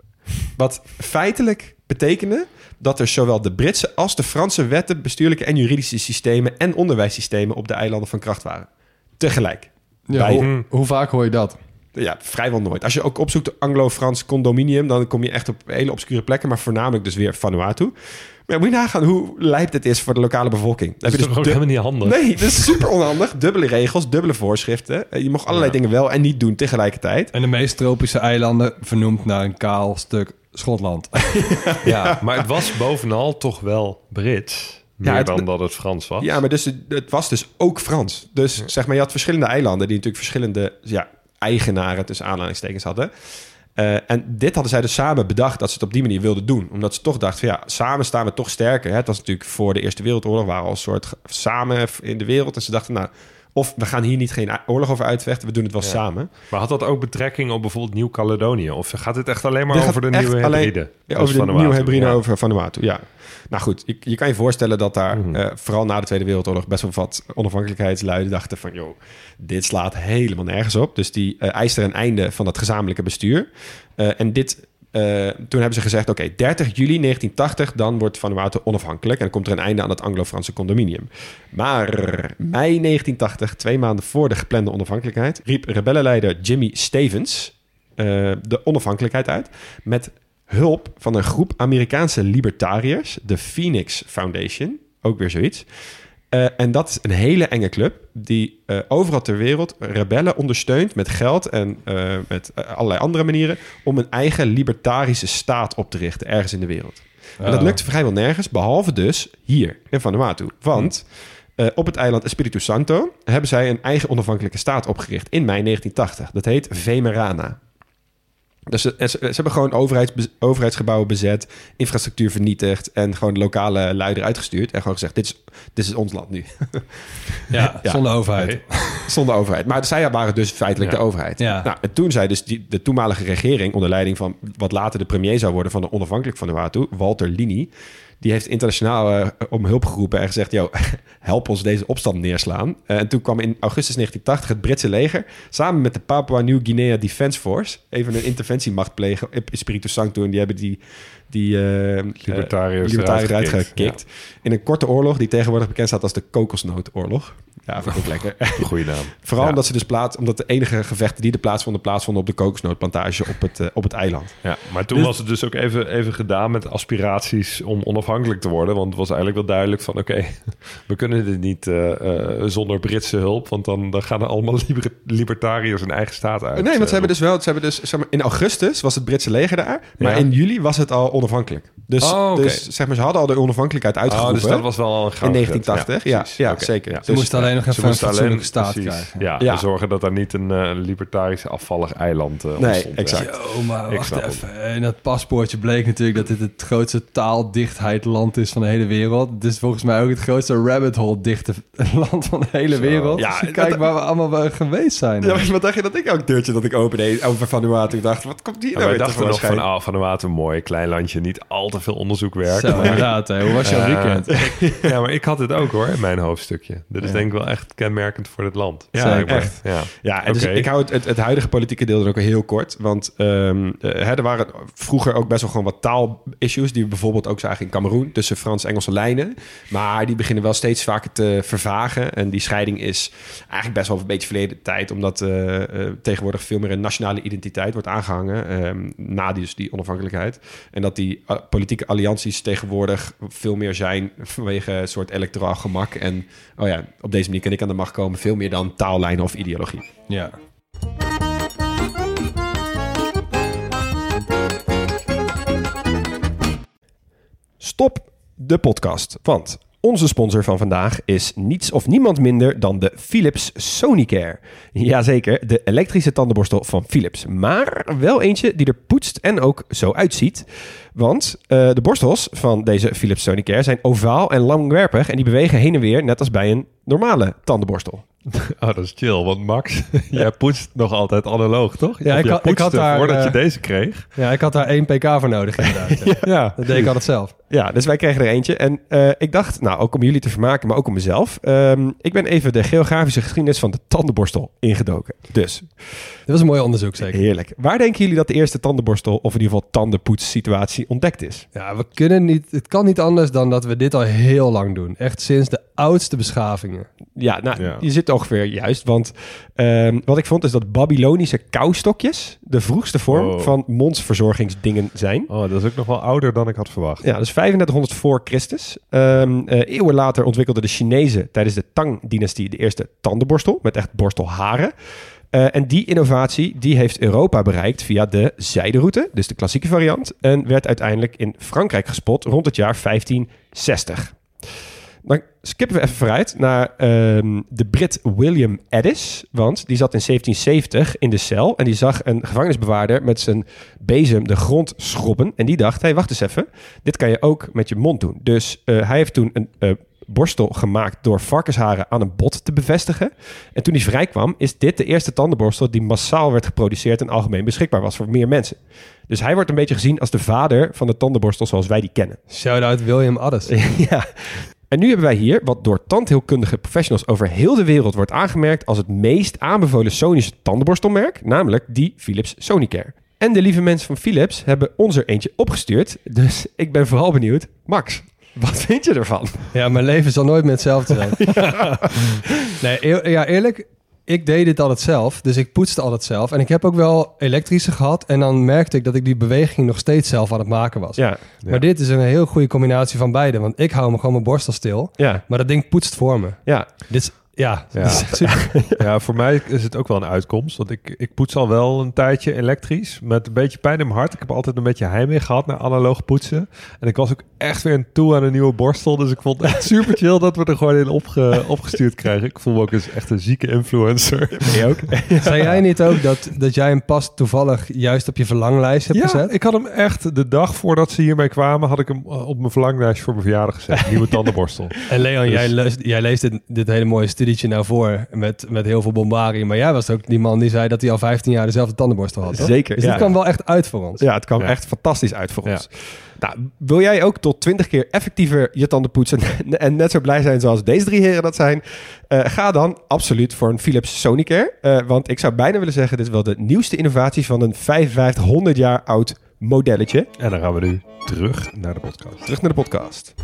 Wat feitelijk betekende dat er zowel de Britse als de Franse wetten, bestuurlijke en juridische systemen en onderwijssystemen op de eilanden van kracht waren. Tegelijk. Ja, hoe, hoe vaak hoor je dat? Ja, vrijwel nooit. Als je ook opzoekt Anglo-Frans Condominium, dan kom je echt op hele obscure plekken, maar voornamelijk dus weer Vanuatu. Maar moet je nagaan hoe lijp het is voor de lokale bevolking. Dat is toch dus ook du- helemaal niet handig? Nee, dat is super onhandig. Dubbele regels, dubbele voorschriften. Je mag allerlei ja. dingen wel en niet doen tegelijkertijd. En de meest tropische eilanden vernoemd naar een kaal stuk Schotland. Ja, maar het was bovenal toch wel Brits. Meer ja, het, dan dat het Frans was. Ja, maar dus, het was dus ook Frans. Dus ja. zeg maar, je had verschillende eilanden die natuurlijk verschillende ja, eigenaren tussen aanhalingstekens hadden. Uh, en dit hadden zij dus samen bedacht dat ze het op die manier wilden doen. Omdat ze toch dachten van ja, samen staan we toch sterker. Hè? Het was natuurlijk voor de Eerste Wereldoorlog, waren al een soort samen in de wereld. En ze dachten nou, of we gaan hier niet geen oorlog over uitvechten, we doen het wel ja. samen. Maar had dat ook betrekking op bijvoorbeeld Nieuw-Caledonië? Of gaat het echt alleen maar dit over de Nieuwe Hebriden? Ja, over de Nieuwe Hebriden ja. over Vanuatu, ja. Nou goed, je, je kan je voorstellen dat daar, mm-hmm. uh, vooral na de Tweede Wereldoorlog, best wel wat onafhankelijkheidsluiden dachten van, joh, dit slaat helemaal nergens op. Dus die uh, eiste er een einde van dat gezamenlijke bestuur. Uh, en dit, uh, toen hebben ze gezegd, oké, okay, dertig juli negentien tachtig, dan wordt Vanuatu onafhankelijk en dan komt er een einde aan het Anglo-Franse condominium. Maar mei negentien tachtig, twee maanden voor de geplande onafhankelijkheid, riep rebellenleider Jimmy Stevens uh, de onafhankelijkheid uit met hulp van een groep Amerikaanse libertariërs, de Phoenix Foundation, ook weer zoiets. Uh, en dat is een hele enge club die uh, overal ter wereld rebellen ondersteunt met geld en uh, met uh, allerlei andere manieren om een eigen libertarische staat op te richten ergens in de wereld. Oh. En dat lukt vrijwel nergens, behalve dus hier in Vanuatu. Want uh, op het eiland Espíritu Santo hebben zij een eigen onafhankelijke staat opgericht in mei negentien tachtig. Dat heet Vemerana. Dus ze, ze, ze hebben gewoon overheids, overheidsgebouwen bezet, infrastructuur vernietigd en gewoon de lokale lui eruit gestuurd. En gewoon gezegd, dit is, dit is ons land nu. Ja, ja. zonder overheid. Nee. Zonder overheid. Maar zij waren dus feitelijk ja. de overheid. Ja. Nou, en toen zei dus die, de toenmalige regering, onder leiding van wat later de premier zou worden van de onafhankelijk Vanuatu, Walter Lini, die heeft internationaal uh, om hulp geroepen en gezegd, yo, help ons deze opstand neerslaan. Uh, en toen kwam in augustus negentien tachtig het Britse leger samen met de Papua New Guinea Defence Force even een interventiemacht plegen in Espiritu Santo. En die hebben die, die uh, libertariërs uh, libertariërs eruit gekikt. Ja. In een korte oorlog die tegenwoordig bekend staat als de Kokosnootoorlog. Ja, vind ik ook lekker. Goeie naam. Vooral ja. omdat ze dus plaats, omdat de enige gevechten die er plaatsvonden, plaatsvonden op de kokosnootplantage op het, uh, op het eiland. Ja, maar toen dus, was het dus ook even, even gedaan met aspiraties om onafhankelijk te worden. Want het was eigenlijk wel duidelijk van, oké, okay, we kunnen dit niet uh, uh, zonder Britse hulp. Want dan, dan gaan er allemaal liber- libertariërs hun eigen staat uit. Nee, want ze hebben dus wel, ze hebben dus, zeg maar, in augustus was het Britse leger daar. Maar ja. in juli was het al onafhankelijk. Dus, oh, okay. dus zeg maar, ze hadden al de onafhankelijkheid uitgeroepen. Oh, dus dat was wel al een in negentien tachtig. Ja, ja, ja okay. zeker. Ja. Ze dus, moesten alleen nog even een fatsoenlijke staat precies. krijgen. Ja, ja. zorgen dat er niet een uh, libertarische afvallig eiland uh, ontstond. Nee, exact. Yo, maar wacht even. En dat paspoortje bleek natuurlijk dat dit het grootste taaldichtheidland is van de hele wereld. Het is volgens mij ook het grootste rabbit hole dichte land van de hele Zo. wereld. Ja, dus kijk dat, waar we allemaal geweest zijn. Ja, wat dacht je dat ik ook deurtje dat ik opende over Vanuatu dacht, wat komt hier nou weer? Wij dachten nog van, oh, Vanuatu mooi, klein landje, niet al te veel onderzoekwerk. Zo, maar, inderdaad. Hè. Hoe was jouw weekend? Uh, ja, maar ik had het ook hoor, in mijn hoofdstukje. Dat is ja. denk ik wel echt kenmerkend voor het land. Ja, Zeker. echt. Ja, ja en dus okay. ik hou het, het, het huidige politieke deel dan ook heel kort. Want um, uh, er waren vroeger ook best wel gewoon wat taal-issues die we bijvoorbeeld ook zagen in Kameroen tussen Frans-Engelse lijnen. Maar die beginnen wel steeds vaker te vervagen. En die scheiding is eigenlijk best wel een beetje verleden tijd, omdat uh, uh, tegenwoordig veel meer een nationale identiteit wordt aangehangen um, na die, dus die onafhankelijkheid. En dat die uh, politieke allianties tegenwoordig veel meer zijn vanwege een soort electoraal gemak. En oh ja, op deze manier kan ik aan de macht komen, veel meer dan taallijnen of ideologie. Ja. Stop de podcast, want onze sponsor van vandaag is niets of niemand minder dan de Philips Sonicare. Jazeker, de elektrische tandenborstel van Philips. Maar wel eentje die er poetst en ook zo uitziet. Want uh, de borstels van deze Philips Sonicare zijn ovaal en langwerpig en die bewegen heen en weer net als bij een normale tandenborstel. Oh, dat is chill, want Max, jij poetst nog altijd analoog, toch? Ja, ik, had, ik had daar... Voordat uh, je deze kreeg. Ja, ik had daar één pk voor nodig inderdaad. Ja. ja. Dat deed ik altijd zelf. Ja, dus wij kregen er eentje. En uh, ik dacht, nou, ook om jullie te vermaken, maar ook om mezelf. Um, ik ben even de geografische geschiedenis van de tandenborstel ingedoken. Dus. Dit was een mooi onderzoek, zeker. Heerlijk. Waar denken jullie dat de eerste tandenborstel, of in ieder geval tandenpoetssituatie, ontdekt is? Ja, we kunnen niet... Het kan niet anders dan dat we dit al heel lang doen. Echt sinds de oudste beschavingen. Ja, nou, ja. je zit ongeveer juist. Want um, wat ik vond is dat Babylonische kauwstokjes de vroegste vorm oh. van mondsverzorgingsdingen zijn. Oh, dat is ook nog wel ouder dan ik had verwacht. Ja, dus vijfendertighonderd voor Christus. Um, uh, eeuwen later ontwikkelden de Chinezen tijdens de Tang-dynastie de eerste tandenborstel met echt borstelharen. Uh, en die innovatie die heeft Europa bereikt via de zijderoute, dus de klassieke variant, en werd uiteindelijk in Frankrijk gespot rond het jaar vijftienzestig. Dan skippen we even vooruit naar um, de Brit William Addis, want die zat in zeventienzeventig in de cel en die zag een gevangenisbewaarder met zijn bezem de grond schrobben en die dacht, hey, wacht eens even, dit kan je ook met je mond doen. Dus uh, hij heeft toen een uh, borstel gemaakt door varkensharen aan een bot te bevestigen. En toen hij vrijkwam, is dit de eerste tandenborstel die massaal werd geproduceerd en algemeen beschikbaar was voor meer mensen. Dus hij wordt een beetje gezien als de vader van de tandenborstel zoals wij die kennen. Shout-out William Addis. Ja. En nu hebben wij hier wat door tandheelkundige professionals over heel de wereld wordt aangemerkt als het meest aanbevolen Sonische tandenborstelmerk, namelijk die Philips Sonicare. En de lieve mensen van Philips hebben ons er eentje opgestuurd, dus ik ben vooral benieuwd. Max, wat vind je ervan? Ja, mijn leven zal nooit meer hetzelfde zijn. ja. Nee, eer, ja, eerlijk, ik deed dit altijd zelf, dus ik poetste altijd zelf. En ik heb ook wel elektrische gehad en dan merkte ik dat ik die beweging nog steeds zelf aan het maken was. Ja, maar ja. dit is een heel goede combinatie van beide, want ik hou me gewoon mijn borstel stil, ja. maar dat ding poetst voor me. Ja. Dit is Ja, Ja. dat is echt super. Ja, voor mij is het ook wel een uitkomst. Want ik, ik poets al wel een tijdje elektrisch. Met een beetje pijn in mijn hart. Ik heb altijd een beetje heimwee gehad naar analoog poetsen. En ik was ook echt weer toe aan een nieuwe borstel. Dus ik vond het echt super chill dat we er gewoon in opge, opgestuurd krijgen. Ik voel me ook eens echt een zieke influencer. Ben je ook? Zei jij niet ook dat, dat jij hem pas toevallig juist op je verlanglijst hebt Ja, gezet? ik had hem echt de dag voordat ze hiermee kwamen... had ik hem op mijn verlanglijstje voor mijn verjaardag gezet. Nieuwe tandenborstel. En Leon, Dus- jij, leest, jij leest dit, dit hele mooie studietje nou voor met, met heel veel bombardie. Maar jij was ook die man die zei dat hij al vijftien jaar dezelfde tandenborstel had. Toch? Zeker, Dus ja. dit kwam wel echt uit voor ons. Ja, het kwam Ja. echt fantastisch uit voor Ja. ons. Nou, wil jij ook tot twintig keer effectiever je tanden poetsen en net zo blij zijn zoals deze drie heren dat zijn? Uh, ga dan absoluut voor een Philips Sonicare. Uh, want ik zou bijna willen zeggen, dit is wel de nieuwste innovatie van een vijfenvijftig, honderd jaar oud modelletje. En dan gaan we nu terug naar de podcast. Terug naar de podcast.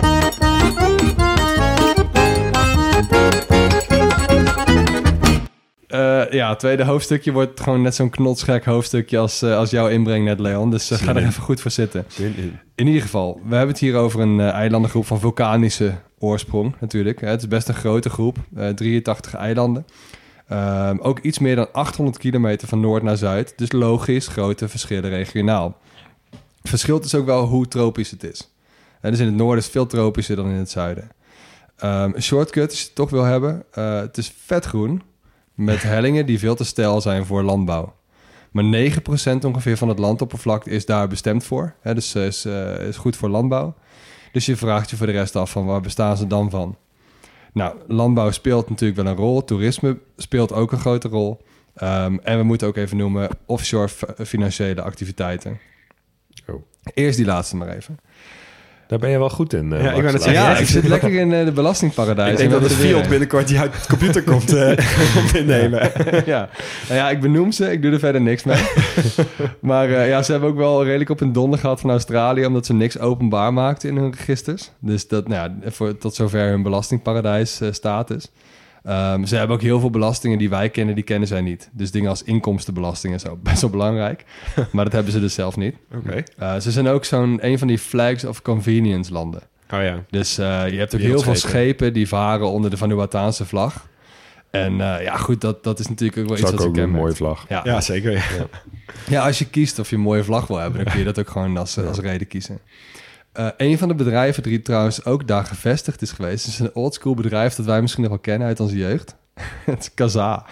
Uh, ja, het tweede hoofdstukje wordt gewoon net zo'n knotsgek hoofdstukje als, uh, als jouw inbreng net, Leon. Dus uh, ga er even goed voor zitten. Zin in. In ieder geval, we hebben het hier over een uh, eilandengroep van vulkanische oorsprong natuurlijk. Het is best een grote groep, uh, drieëntachtig eilanden. Uh, ook iets meer dan achthonderd kilometer van noord naar zuid. Dus logisch, grote verschillen regionaal. Het verschilt dus ook wel hoe tropisch het is. Uh, dus in het noorden is het veel tropischer dan in het zuiden. Um, een shortcut, als je het toch wil hebben. Uh, het is vetgroen met hellingen die veel te steil zijn voor landbouw. Maar negen procent ongeveer van het landoppervlak is daar bestemd voor. Hè, dus uh, is, uh, is goed voor landbouw. Dus je vraagt je voor de rest af van waar bestaan ze dan van? Nou, landbouw speelt natuurlijk wel een rol. Toerisme speelt ook een grote rol. Um, en we moeten ook even noemen offshore f- financiële activiteiten. Oh. Eerst die laatste maar even. Daar ben je wel goed in. Uh, Ja, ik wou net Ja, zeggen, ik zit lekker in uh, de belastingparadijs. Ik denk En dat we het hebben Fiat er weer- binnenkort die uit de computer komt, uh, komt innemen. ja. Nou ja, ik benoem ze. Ik doe er verder niks mee. maar uh, ja, ze hebben ook wel redelijk op een donder gehad van Australië... omdat ze niks openbaar maakten in hun registers. Dus dat, nou ja, voor, tot zover hun belastingparadijs uh, status. Um, ze hebben ook heel veel belastingen die wij kennen, die kennen zij niet. Dus dingen als inkomstenbelasting en zo, best wel belangrijk. Maar dat hebben ze dus zelf niet. Oké. Uh, ze zijn ook zo'n een van die flags of convenience landen. Oh ja. Dus uh, je hebt ook heel veel Wereldschepen. schepen die varen onder de Vanuataanse vlag. En uh, ja, goed, dat, dat is natuurlijk ook wel Dat is iets ook wat ze ook een kenmerkt. mooie vlag. Ja. Ja, zeker. Ja. Ja, als je kiest of je een mooie vlag wil hebben, dan kun je dat ook gewoon als, als reden kiezen. Uh, een van de bedrijven die trouwens ook daar gevestigd is geweest, is een oldschool bedrijf dat wij misschien nog wel kennen uit onze jeugd. Het is Kazaa.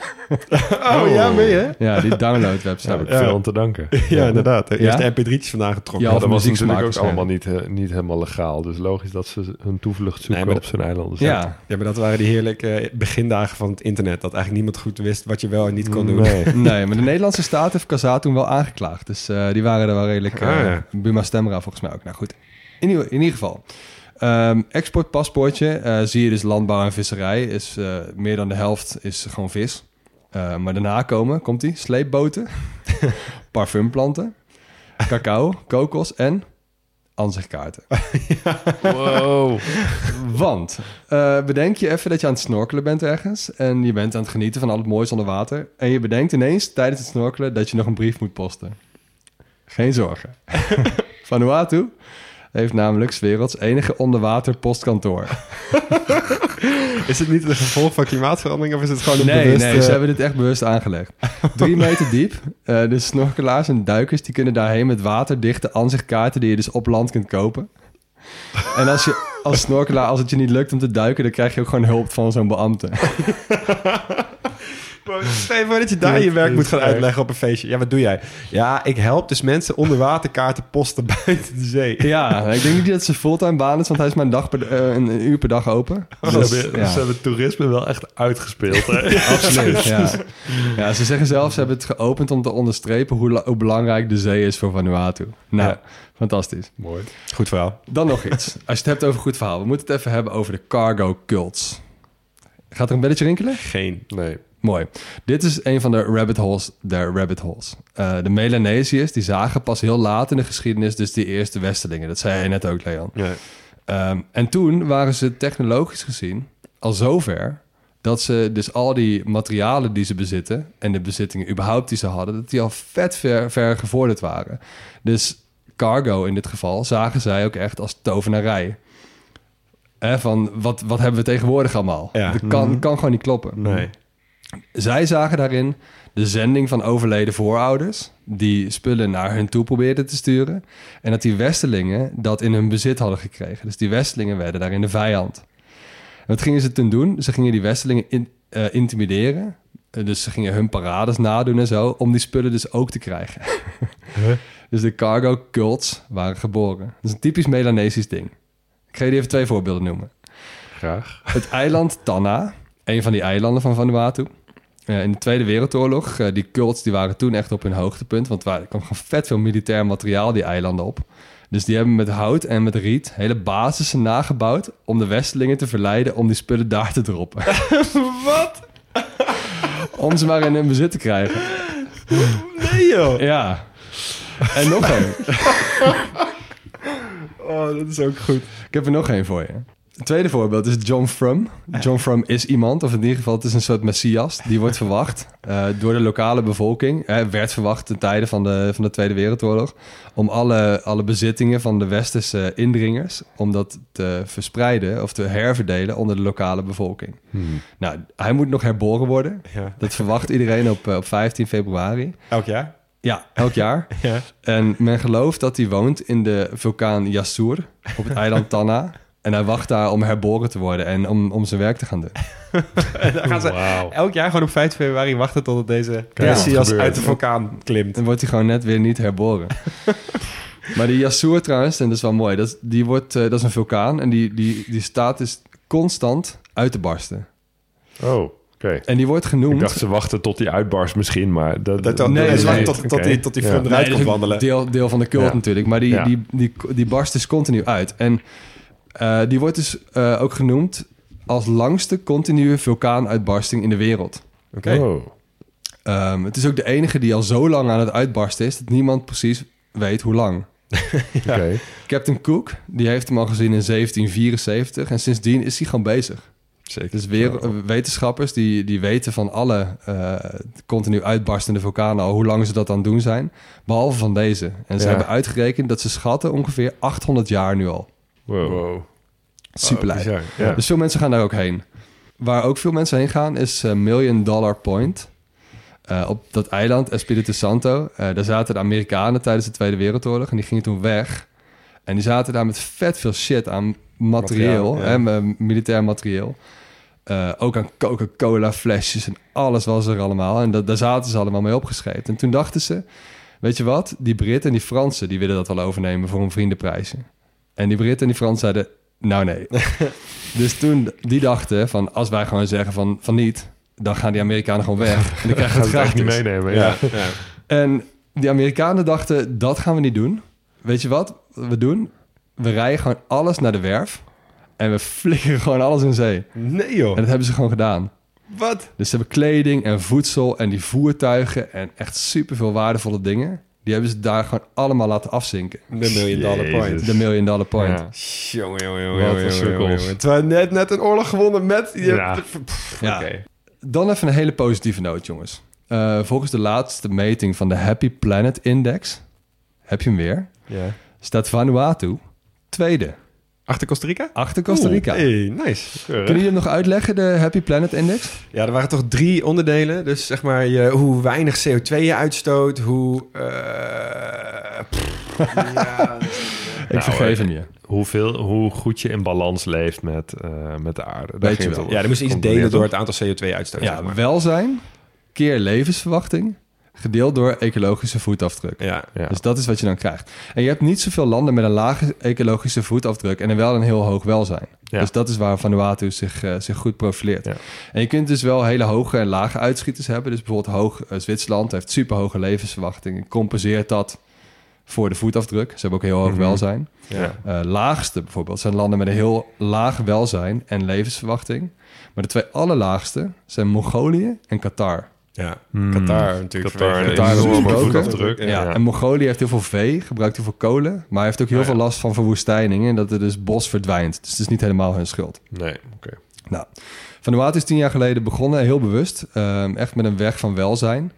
Oh, ja, meen je? Ja, die download-website. Daar heb ik Ja. veel aan te danken. Ja, inderdaad. De Ja? eerste M P drietjes vandaan getrokken. Ja, Maar of dat was muziek natuurlijk ook smaken allemaal niet, uh, niet helemaal legaal. Dus logisch dat ze hun toevlucht zoeken Nee, maar op zijn eilanden. Ja, Ja, maar dat waren die heerlijke begindagen van het internet. Dat eigenlijk niemand goed wist wat je wel en niet kon doen. Nee. nee, maar de Nederlandse staat heeft Kazaa toen wel aangeklaagd. Dus uh, die waren er wel redelijk... Uh, Ah, ja. Buma Stemra volgens mij ook. Nou goed, in, ieder- in ieder geval... Um, exportpaspoortje, uh, zie je dus landbouw en visserij. Is, uh, meer dan de helft is gewoon vis. Uh, maar daarna komen, komt die, sleepboten, parfumplanten, cacao, kokos en ansichtkaarten. Wow. Want uh, bedenk je even dat je aan het snorkelen bent ergens... en je bent aan het genieten van al het moois onder water... en je bedenkt ineens tijdens het snorkelen dat je nog een brief moet posten. Geen zorgen. Vanuatu heeft namelijk 's werelds enige onderwater postkantoor. Is het niet een gevolg van klimaatverandering of is het gewoon een Nee, bewust... nee, uh, ze hebben dit echt bewust aangelegd. Drie meter diep. Uh, dus snorkelaars en duikers die kunnen daarheen met waterdichte aanzichtkaarten... die je dus op land kunt kopen. En als je als snorkelaar, als het je niet lukt om te duiken... dan krijg je ook gewoon hulp van zo'n beambte. Stel je voor dat je daar je werk moet gaan uitleggen op een feestje. Ja, wat doe jij? Ja, ik help dus mensen onderwaterkaarten posten buiten de zee. Ja, ik denk niet dat ze fulltime baan is... want hij is maar een, dag per, uh, een uur per dag open. Ze, Dus, hebben, ja. ze hebben toerisme wel echt uitgespeeld. Hè? Absoluut, ja. ja. Ze zeggen zelf, ze hebben het geopend om te onderstrepen... hoe, la- hoe belangrijk de zee is voor Vanuatu. Nou, Ja. fantastisch. Mooi. Goed verhaal. Dan nog iets. Als je het hebt over een goed verhaal... we moeten het even hebben over de cargo cults. Gaat er een belletje rinkelen? Geen. Nee. Mooi. Dit is een van de rabbit holes der rabbit holes. Uh, de Melanesiërs die zagen pas heel laat in de geschiedenis... dus die eerste westerlingen. Dat zei je net ook, Leon. Ja. Um, en toen waren ze technologisch gezien al zover... dat ze dus al die materialen die ze bezitten... en de bezittingen überhaupt die ze hadden... dat die al vet ver, ver gevorderd waren. Dus cargo in dit geval zagen zij ook echt als tovenarij. Hè, van wat, wat hebben we tegenwoordig allemaal? Ja. Dat kan, Mm-hmm. kan gewoon niet kloppen. Nee. Zij zagen daarin de zending van overleden voorouders... die spullen naar hun toe probeerden te sturen... en dat die Westelingen dat in hun bezit hadden gekregen. Dus die Westelingen werden daarin de vijand. En wat gingen ze toen doen? Ze gingen die Westelingen in, uh, intimideren... Dus ze gingen hun parades nadoen en zo... om die spullen dus ook te krijgen. Huh? Dus de cargo cults waren geboren. Dat is een typisch Melanesisch ding. Ik ga je even twee voorbeelden noemen. Graag. Het eiland Tanna, een van die eilanden van Vanuatu. Uh, in de Tweede Wereldoorlog, uh, die cults die waren toen echt op hun hoogtepunt... want er kwam gewoon vet veel militair materiaal die eilanden op. Dus die hebben met hout en met riet hele basissen nagebouwd... om de Westelingen te verleiden om die spullen daar te droppen. Wat? Om ze maar in hun bezit te krijgen. Nee, joh. Ja. En nog één. Oh, dat is ook goed. Ik heb er nog één voor je. Het tweede voorbeeld is John Frum. John Frum is iemand, of in ieder geval het is een soort messias. Die wordt verwacht uh, door de lokale bevolking. Hij werd verwacht ten tijde van de, van de Tweede Wereldoorlog... om alle, alle bezittingen van de westerse indringers... om dat te verspreiden of te herverdelen onder de lokale bevolking. Hmm. Nou, hij moet nog herboren worden. Ja. Dat verwacht iedereen op, op vijftien februari. Elk jaar? Ja, elk jaar. Ja. En men gelooft dat hij woont in de vulkaan Yassur op het eiland Tanna... En hij wacht daar om herboren te worden en om, om zijn werk te gaan doen. En dan gaan ze wow. elk jaar gewoon op vijftien februari wachten totdat deze messias uit de vulkaan klimt. Dan wordt hij gewoon net weer niet herboren. Maar die Yassur trouwens, en dat is wel mooi, dat is, die wordt, uh, dat is een vulkaan en die, die, die staat dus constant uit te barsten. Oh, oké. Okay. En die wordt genoemd... Ik dacht ze wachten tot die uitbarst misschien, maar... Dat, dat, dat, nee, nee, nee, tot, tot, tot die, tot die film ja. eruit nee, komt wandelen. Deel, deel van de cult ja. natuurlijk, maar die, ja. die, die, die, die barst dus continu uit. En... Uh, die wordt dus uh, ook genoemd als langste continue vulkaanuitbarsting in de wereld. Oké. Okay. Oh. Um, het is ook de enige die al zo lang aan het uitbarsten is... dat niemand precies weet hoe lang. ja. Okay. Captain Cook, die heeft hem al gezien in zeventien vierenzeventig... en sindsdien is hij gewoon bezig. Zeker. Dus weer, uh, wetenschappers die, die weten van alle uh, continu uitbarstende vulkanen... al hoe lang ze dat aan het doen zijn, behalve van deze. En ze ja. hebben uitgerekend dat ze schatten ongeveer achthonderd jaar nu al. Wow. wow. Super lijp. Oh, ja. Dus veel mensen gaan daar ook heen. Waar ook veel mensen heen gaan is uh, Million Dollar Point. Uh, op dat eiland Espiritu Santo. Uh, daar zaten de Amerikanen tijdens de Tweede Wereldoorlog. En die gingen toen weg. En die zaten daar met vet veel shit aan materieel. materiaal ja. hè, militair materieel. Uh, ook aan Coca-Cola flesjes en alles was er allemaal. En dat, daar zaten ze allemaal mee opgeschreven. En toen dachten ze... Weet je wat? Die Britten en die Fransen... die willen dat wel overnemen voor een vriendenprijsje. En die Britten en die Fransen zeiden... Nou nee. Dus toen, die dachten van... als wij gewoon zeggen van, van niet... dan gaan die Amerikanen gewoon weg. En dan krijgen we het gratis. niet meenemen. Ja. Ja. Ja. En die Amerikanen dachten... dat gaan we niet doen. Weet je wat we doen? We rijden gewoon alles naar de werf... en we flikkeren gewoon alles in zee. Nee joh. En dat hebben ze gewoon gedaan. Wat? Dus ze hebben kleding en voedsel... en die voertuigen en echt superveel waardevolle dingen... Die hebben ze daar gewoon allemaal laten afzinken. De million dollar Jezus. point. De million dollar point. Ja. Jongen, jongen, jongen, jongen, jongen, jongen. Terwijl net, net een oorlog gewonnen met... Ja. Pff, ja. Okay. Dan even een hele positieve noot, jongens. Uh, volgens de laatste meting van de Happy Planet Index... heb je hem weer... Ja. staat Vanuatu tweede. Achter Costa Rica? Achter Costa Rica. Oeh, hey, nice. Kunnen jullie hem nog uitleggen, de Happy Planet Index? Ja, er waren toch drie onderdelen. Dus zeg maar je, hoe weinig C O twee je uitstoot, hoe... Uh, pff, ja, ik nou, vergeef hem je. Hoeveel, hoe goed je in balans leeft met, uh, met de aarde. Weet je wel. Ja, dan moest je iets delen door het aantal C O twee uitstoot. Ja, zeg maar. welzijn, keer levensverwachting... gedeeld door ecologische voetafdruk. Ja, ja. Dus dat is wat je dan krijgt. En je hebt niet zoveel landen met een lage ecologische voetafdruk... en wel een heel hoog welzijn. Ja. Dus dat is waar Vanuatu zich, uh, zich goed profileert. Ja. En je kunt dus wel hele hoge en lage uitschieters hebben. Dus bijvoorbeeld hoog uh, Zwitserland heeft superhoge levensverwachting... en compenseert dat voor de voetafdruk. Ze hebben ook heel hoog mm-hmm. welzijn. Ja. Uh, laagste bijvoorbeeld zijn landen met een heel laag welzijn en levensverwachting. Maar de twee allerlaagste zijn Mongolië en Qatar... Ja, hmm. Qatar natuurlijk. Qatar, Qatar is voetafdruk. Ja, ja. En Mongolië heeft heel veel vee, gebruikt heel veel kolen... maar hij heeft ook heel oh, ja. veel last van verwoestijningen... en dat er dus bos verdwijnt. Dus het is niet helemaal hun schuld. Nee, oké. Okay. Nou, Vanuatu is tien jaar geleden begonnen, heel bewust. Um, echt met een weg van welzijn.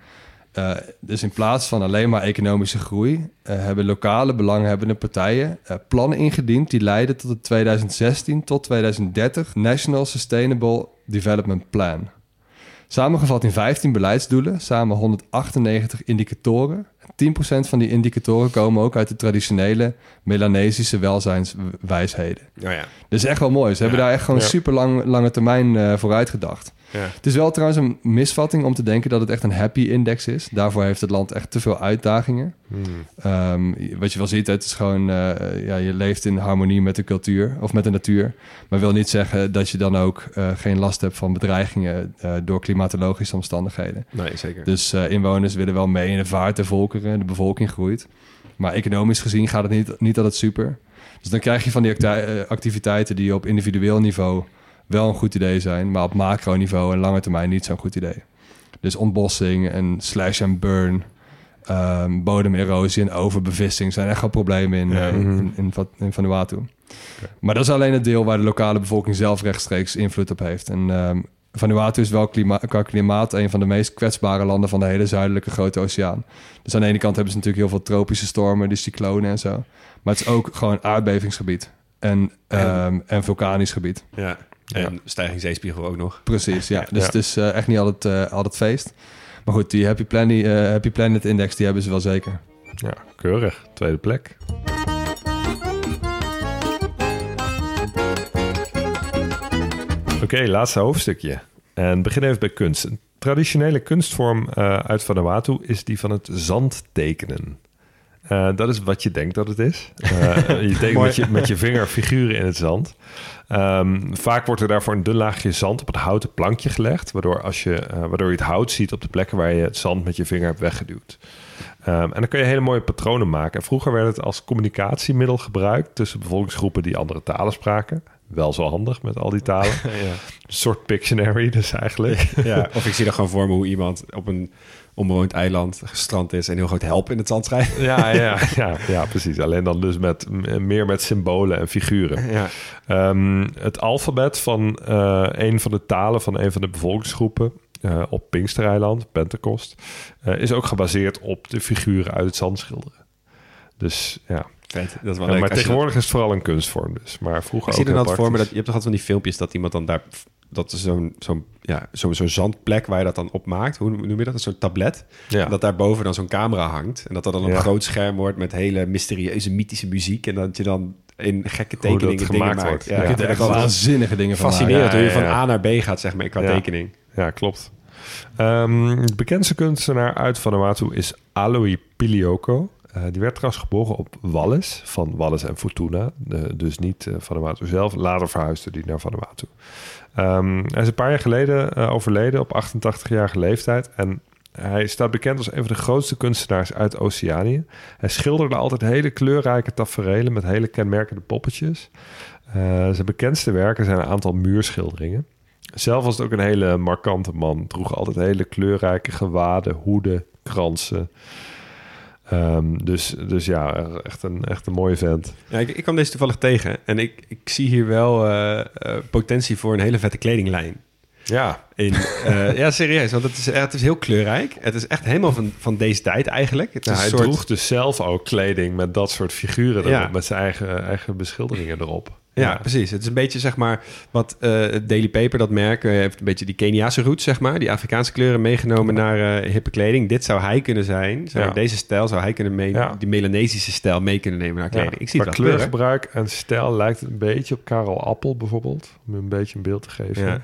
Uh, dus in plaats van alleen maar economische groei... Uh, hebben lokale belanghebbende partijen uh, plannen ingediend... die leiden tot het twintig zestien tot twintig dertig National Sustainable Development Plan. Samengevat in vijftien beleidsdoelen, samen honderdachtennegentig indicatoren. tien procent van die indicatoren komen ook uit de traditionele Melanesische welzijnswijsheden. Oh ja. Dus echt wel mooi. Ze ja. hebben daar echt gewoon ja. super lang, lange termijn uh, vooruit gedacht. Ja. Het is wel trouwens een misvatting om te denken dat het echt een happy index is. Daarvoor heeft het land echt te veel uitdagingen. Hmm. Um, wat je wel ziet, het is gewoon... Uh, ja, je leeft in harmonie met de cultuur of met de natuur. Maar wil niet zeggen dat je dan ook uh, geen last hebt van bedreigingen... Uh, door klimatologische omstandigheden. Nee, zeker. Dus uh, inwoners willen wel mee in de vaart der volkeren. De bevolking groeit. Maar economisch gezien gaat het niet, niet altijd super. Dus dan krijg je van die acti- activiteiten die op individueel niveau... wel een goed idee zijn, maar op macroniveau en lange termijn niet zo'n goed idee. Dus ontbossing en slash and burn, um, bodemerosie en overbevissing zijn echt wel problemen in, ja. uh, in, in, in Vanuatu. Okay. Maar dat is alleen het deel waar de lokale bevolking zelf rechtstreeks invloed op heeft. En um, Vanuatu is wel klima- qua klimaat een van de meest kwetsbare landen van de hele zuidelijke grote oceaan. Dus aan de ene kant hebben ze natuurlijk heel veel tropische stormen, dus cyclonen en zo. Maar het is ook gewoon aardbevingsgebied en, en, um, en vulkanisch gebied. Ja. En ja. stijging zeespiegel ook nog. Precies, ja. Dus ja. het is uh, echt niet altijd, uh, altijd feest. Maar goed, die Happy Planet, uh, Happy Planet Index, die hebben ze wel zeker. Ja, keurig. Tweede plek. Oké, okay, laatste hoofdstukje. En begin even bij kunst. Een traditionele kunstvorm uh, uit Vanuatu is die van het zandtekenen. Uh, dat is wat je denkt dat het is. Uh, je tekent met je, met je vinger figuren in het zand. Um, vaak wordt er daarvoor een dun laagje zand op het houten plankje gelegd... waardoor, als je, uh, waardoor je het hout ziet op de plekken waar je het zand met je vinger hebt weggeduwd. Um, en dan kun je hele mooie patronen maken. En vroeger werd het als communicatiemiddel gebruikt... tussen bevolkingsgroepen die andere talen spraken. Wel zo handig met al die talen. Ja. Een soort Pictionary dus eigenlijk. Ja, of ik zie dan gewoon voor me hoe iemand op een onbewoond eiland gestrand is... en heel groot help in het zand schrijft. Ja, ja, ja, ja, precies. Alleen dan dus met meer met symbolen en figuren. Ja. Um, het alfabet van uh, een van de talen van een van de bevolkingsgroepen... Uh, op Pinkstereiland, Pentecost... Uh, is ook gebaseerd op de figuren uit het zand schilderen. Dus ja... Vet, dat is wel ja, leuk. Maar Als tegenwoordig je... is het vooral een kunstvorm dus. Maar vroeger ik ook zie er altijd voor me dat je hebt toch altijd van die filmpjes dat iemand dan daar dat is zo'n zo'n ja zo'n zo'n zandplek waar je dat dan op maakt. Hoe noem je dat? Zo'n tablet. Ja. En dat daarboven dan zo'n camera hangt en dat er dan een ja. groot scherm wordt met hele mysterieuze mythische muziek en dat je dan in gekke tekeningen dingen gemaakt maakt. Wordt. Ja, ja. Je kunt er waanzinnige dingen van maken. Fascinerend hoe je ja, van ja, ja. A naar B gaat zeg maar qua ja. tekening. Ja, klopt. Um, de bekendste kunstenaar uit Vanuatu is Aloy Pilioko. Uh, die werd trouwens geboren op Wallis, van Wallis en Futuna. Uh, dus niet uh, Vanuatu zelf. Later verhuisde hij naar Vanuatu. Um, hij is een paar jaar geleden uh, overleden op achtentachtigjarige leeftijd. En hij staat bekend als een van de grootste kunstenaars uit Oceanië. Hij schilderde altijd hele kleurrijke taferelen met hele kenmerkende poppetjes. Uh, zijn bekendste werken zijn een aantal muurschilderingen. Zelf was het ook een hele markante man. Droeg altijd hele kleurrijke gewaden, hoeden, kransen. Um, dus, dus ja, echt een, echt een mooie vent. Ja, ik, ik kwam deze toevallig tegen. En ik, ik zie hier wel uh, uh, potentie voor een hele vette kledinglijn. Ja. In, uh, ja, serieus. Want het is, het is heel kleurrijk. Het is echt helemaal van, van deze tijd eigenlijk. Het ja, is hij soort... droeg dus zelf ook kleding met dat soort figuren erop. Ja. Met zijn eigen, eigen beschilderingen erop. Ja, ja, precies. Het is een beetje, zeg maar, wat uh, Daily Paper, dat merk, uh, heeft een beetje die Keniaanse roots, zeg maar. Die Afrikaanse kleuren meegenomen ja. naar uh, hippe kleding. Dit zou hij kunnen zijn. Zou ja. Deze stijl zou hij kunnen mee, ja. die Melanesische stijl mee kunnen nemen naar kleding. Ja. Ik zie het het wel. Kleurgebruik en stijl lijkt een beetje op Karel Appel bijvoorbeeld. Om een beetje een beeld te geven. Ja.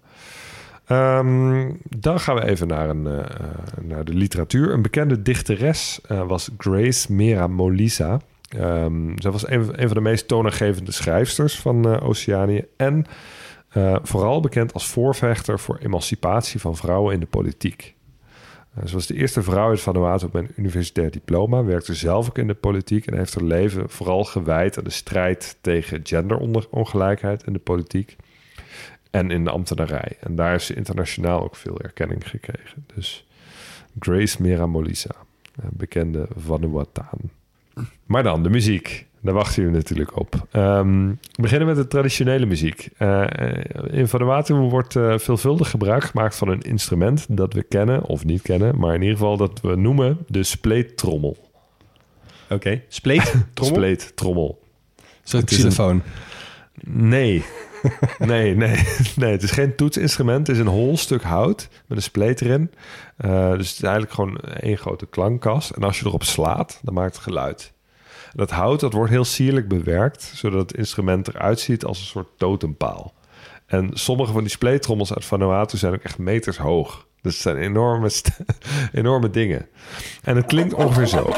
Ja. Um, dan gaan we even naar, een, uh, naar de literatuur. Een bekende dichteres uh, was Grace Mera Molisa. Um, zij was een, een van de meest toonaangevende schrijfsters van uh, Oceanië. En uh, vooral bekend als voorvechter voor emancipatie van vrouwen in de politiek. Uh, ze was de eerste vrouw uit Vanuatu met een universitair diploma. Werkte zelf ook in de politiek. En heeft haar leven vooral gewijd aan de strijd tegen genderongelijkheid in de politiek. En in de ambtenarij. En daar heeft ze internationaal ook veel erkenning gekregen. Dus Grace Mera Molisa, een bekende Vanuataan. Maar dan de muziek. Daar wachten jullie natuurlijk op. Um, we beginnen met de traditionele muziek. Uh, in Vanuatu wordt uh, veelvuldig gebruik gemaakt van een instrument dat we kennen of niet kennen, maar in ieder geval dat we noemen de spleettrommel. Oké, okay. Spleettrommel? Spleettrommel. Zo'n xylofoon? Een... Nee. nee, nee, nee. Het is geen toetsinstrument. Het is een hol stuk hout met een spleet erin. Uh, dus het is eigenlijk gewoon één grote klankkast. En als je erop slaat, dan maakt het geluid. Dat hout, dat wordt heel sierlijk bewerkt, zodat het instrument eruit ziet als een soort totempaal. En sommige van die spleettrommels uit Vanuatu zijn ook echt meters hoog. Dus het zijn enorme, st- enorme dingen. En het klinkt ongeveer zo.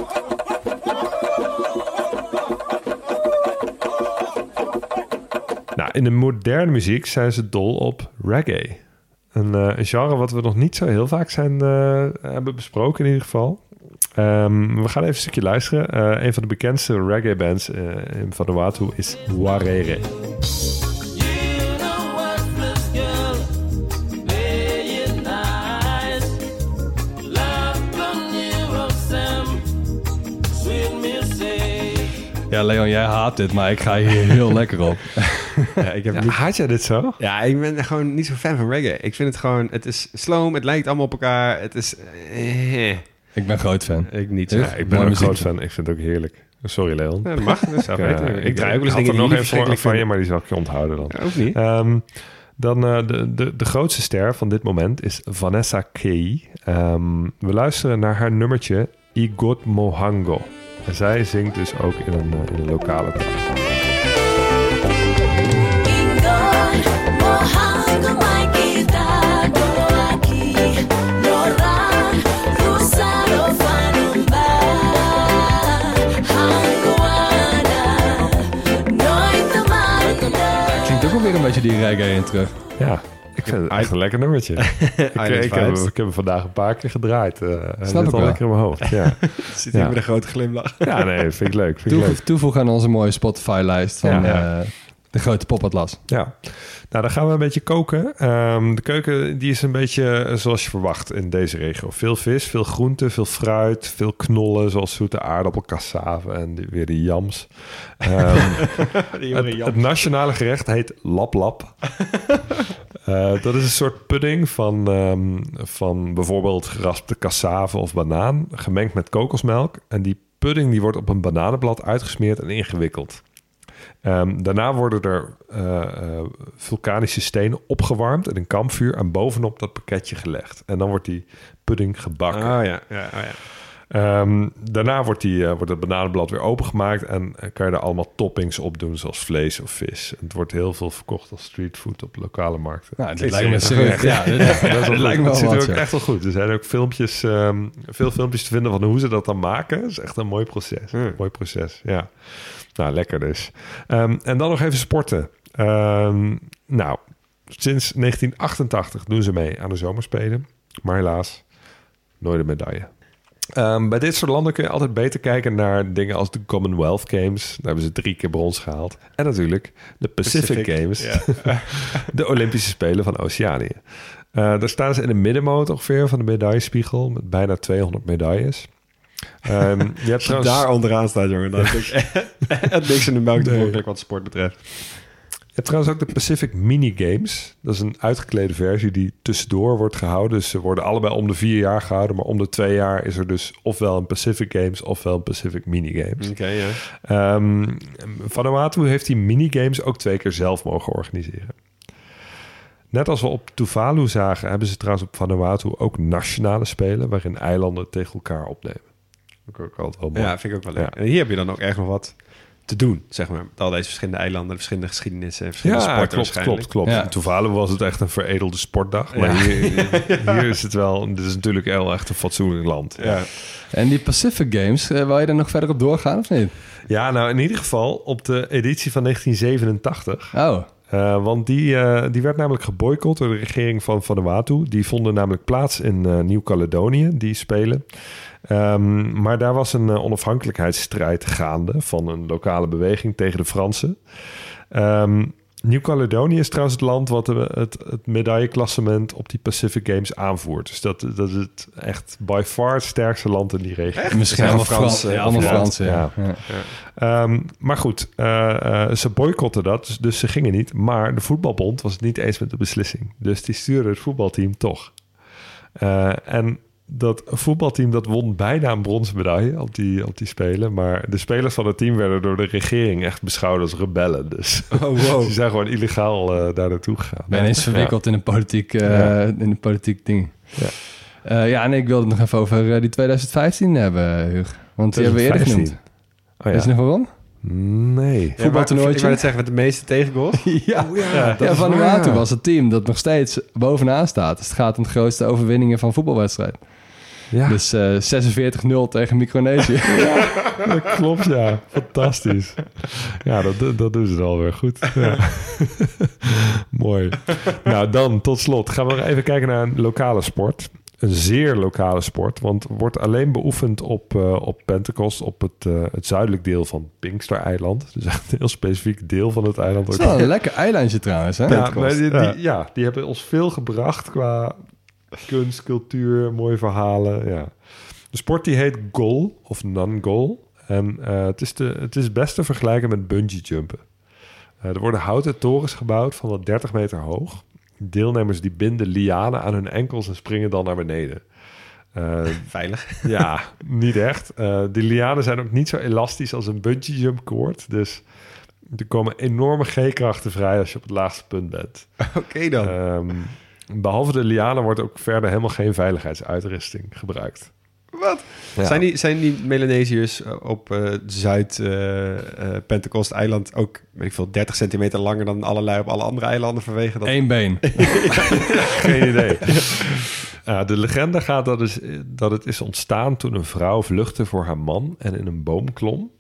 Nou, in de moderne muziek zijn ze dol op reggae. Een, uh, een genre wat we nog niet zo heel vaak zijn, uh, hebben besproken in ieder geval. Um, we gaan even een stukje luisteren. Uh, een van de bekendste reggae bands uh, in Vanuatu is Warere. Ja, Leon, jij haat dit, maar ik ga hier heel lekker op. Ja, ik heb ja, niet... Haat jij dit zo? Ja, ik ben gewoon niet zo fan van reggae. Ik vind het gewoon... Het is sloom, het lijkt allemaal op elkaar. Het is... Eh. Ik ben groot fan. Ik niet. Ja, ik ben ook groot fan. Ik vind het ook heerlijk. Sorry, Leon. Ja, dat mag. Dat zou ik, uh, ik draai ook wel eens dingen nog even voor van je, maar die zal ik je onthouden dan. Ja, ook niet. Um, dan uh, de, de, de grootste ster van dit moment is Vanessa Kei. Um, we luisteren naar haar nummertje Igot Mohango. En zij zingt dus ook in een, uh, in een lokale taal. Klinkt ook alweer een beetje die reggae in terug. Ja, ik vind het echt een lekker nummertje. ik, ik, heb, ik heb hem vandaag een paar keer gedraaid. Uh, Snap ik al wel. lekker in mijn hoofd. Ja. Zit hier ja. met een grote glimlach. Ja, nee, vind ik leuk. Vind ik Toevoeg, leuk. toevoeg aan onze mooie Spotify-lijst van Ja, ja. Uh, de grote popatlas. Ja, nou dan gaan we een beetje koken. Um, de keuken die is een beetje zoals je verwacht in deze regio. Veel vis, veel groente, veel fruit, veel knollen zoals zoete aardappel, cassave en die, weer de jams. Um, het, het nationale gerecht heet lap lap. Uh, dat is een soort pudding van, um, van bijvoorbeeld geraspte cassave of banaan, gemengd met kokosmelk. En die pudding die wordt op een bananenblad uitgesmeerd en ingewikkeld. Um, daarna worden er uh, uh, vulkanische stenen opgewarmd in een kampvuur en bovenop dat pakketje gelegd. En dan wordt die pudding gebakken. Oh ja, ja, oh ja. Um, daarna wordt, die, uh, wordt het bananenblad weer opengemaakt en uh, kan je er allemaal toppings op doen, zoals vlees of vis. En het wordt heel veel verkocht als streetfood op lokale markten. Nou, dit lijkt me serieus. Ja, dit, dit, dit, dit lijkt me wel Het ziet er wat, ook ja. echt wel goed. Er zijn ook filmpjes, um, veel filmpjes te vinden van hoe ze dat dan maken. Dat is echt een mooi proces. Hmm. Mooi proces, ja. Nou, lekker dus. Um, en dan nog even sporten. Um, nou, sinds negentien achtentachtig doen ze mee aan de zomerspelen. Maar helaas, nooit een medaille. Um, bij dit soort landen kun je altijd beter kijken naar dingen als de Commonwealth Games. Daar hebben ze drie keer brons gehaald. En natuurlijk de Pacific, Pacific Games. Ja. De Olympische Spelen van Oceanië. Uh, daar staan ze in de middenmoot ongeveer van de medaillespiegel. Met bijna tweehonderd medailles. Um, je hebt trouwens... daar onderaan staat, jongen. Dat is het niks in de melk te nee. wat sport betreft. Je hebt trouwens ook de Pacific Mini Games. Dat is een uitgeklede versie die tussendoor wordt gehouden. Dus ze worden allebei om de vier jaar gehouden. Maar om de twee jaar is er dus ofwel een Pacific Games ofwel een Pacific Mini Games. Oké, okay, ja. Um, Vanuatu heeft die Mini Games ook twee keer zelf mogen organiseren. Net als we op Tuvalu zagen, hebben ze trouwens op Vanuatu ook nationale spelen waarin eilanden tegen elkaar opnemen. Dat vind ik ook altijd wel mooi. Ja, vind ik ook wel leuk. Ja. En hier heb je dan ook echt nog wat te doen, zeg maar. Met al deze verschillende eilanden, verschillende geschiedenissen en verschillende Ja, sporten klopt, klopt, klopt. Ja. In Tuvalu was het echt een veredelde sportdag. Maar Ja. hier, hier is het wel... Dit is natuurlijk heel echt een fatsoenlijk land. Ja. En die Pacific Games, uh, wil je er nog verder op doorgaan of niet? Ja, nou in ieder geval op de editie van negentien zevenentachtig. Oh, Uh, want die, uh, die werd namelijk geboycott door de regering van Vanuatu. Die vonden namelijk plaats in uh, Nieuw-Caledonië, die spelen. Um, maar daar was een uh, onafhankelijkheidsstrijd gaande van een lokale beweging tegen de Fransen. Um, Nieuw-Caledonië is trouwens het land wat het, het medailleklassement op die Pacific Games aanvoert. Dus dat, dat is het echt by far het sterkste land in die regio. Echt? Misschien allemaal Frans. Ja, allemaal Frans, ja. ja. ja. ja. Um, maar goed, uh, uh, ze boycotten dat, dus, dus ze gingen niet. Maar de voetbalbond was het niet eens met de beslissing. Dus die stuurde het voetbalteam toch. Uh, en dat voetbalteam dat won bijna een bronzen medaille op die, op die Spelen. Maar de spelers van het team werden door de regering echt beschouwd als rebellen. Dus oh, wow. die zijn gewoon illegaal uh, daar naartoe gegaan. Ben eens verwikkeld ja. in, een politiek, uh, ja. in een politiek ding. Ja, uh, ja en ik wilde het nog even over uh, die twintig vijftien hebben, Huug. Want die hebben we eerder genoemd. Oh, ja. Is het nog waarom? Nee. Voetbaltoernooitje. Ik wou het zeggen, met de meeste tegengoals. ja, oh, ja, ja, ja Vanuatu was het team dat nog steeds bovenaan staat. Dus het gaat om de grootste overwinningen van voetbalwedstrijd. Ja. Dus uh, zesenveertig nul tegen Micronesië. Ja, dat klopt, ja. Fantastisch. Ja, dat, dat doen ze alweer goed. Ja. Mooi. Nou, dan tot slot gaan we nog even kijken naar een lokale sport. Een zeer lokale sport, want wordt alleen beoefend op, uh, op Pentecost, op het, uh, het zuidelijk deel van Pinkster-eiland. Dus echt een heel specifiek deel van het eiland. Het is wel een lekker eilandje trouwens, hè? Ja, maar die, die, ja, die hebben ons veel gebracht qua kunst, cultuur, mooie verhalen. Ja. De sport die heet goal of non-goal. En uh, het, is de, het is best te vergelijken met bungee jumpen. Uh, er worden houten torens gebouwd van wat dertig meter hoog. Deelnemers die binden lianen aan hun enkels en springen dan naar beneden. Uh, Veilig? Ja, niet echt. Uh, die lianen zijn ook niet zo elastisch als een bungee jump koord. Dus er komen enorme G-krachten vrij als je op het laagste punt bent. Oké okay dan. Um, behalve de lianen wordt ook verder helemaal geen veiligheidsuitrusting gebruikt. Wat? Ja. Zijn die, zijn die Melanesiërs op uh, Zuid-Pentecost uh, uh, eiland ook, weet ik veel, dertig centimeter langer dan allerlei op alle andere eilanden vanwege dat? Eén been. Geen idee. Ja, de legende gaat dat, is, dat het is ontstaan toen een vrouw vluchtte voor haar man en in een boom klom.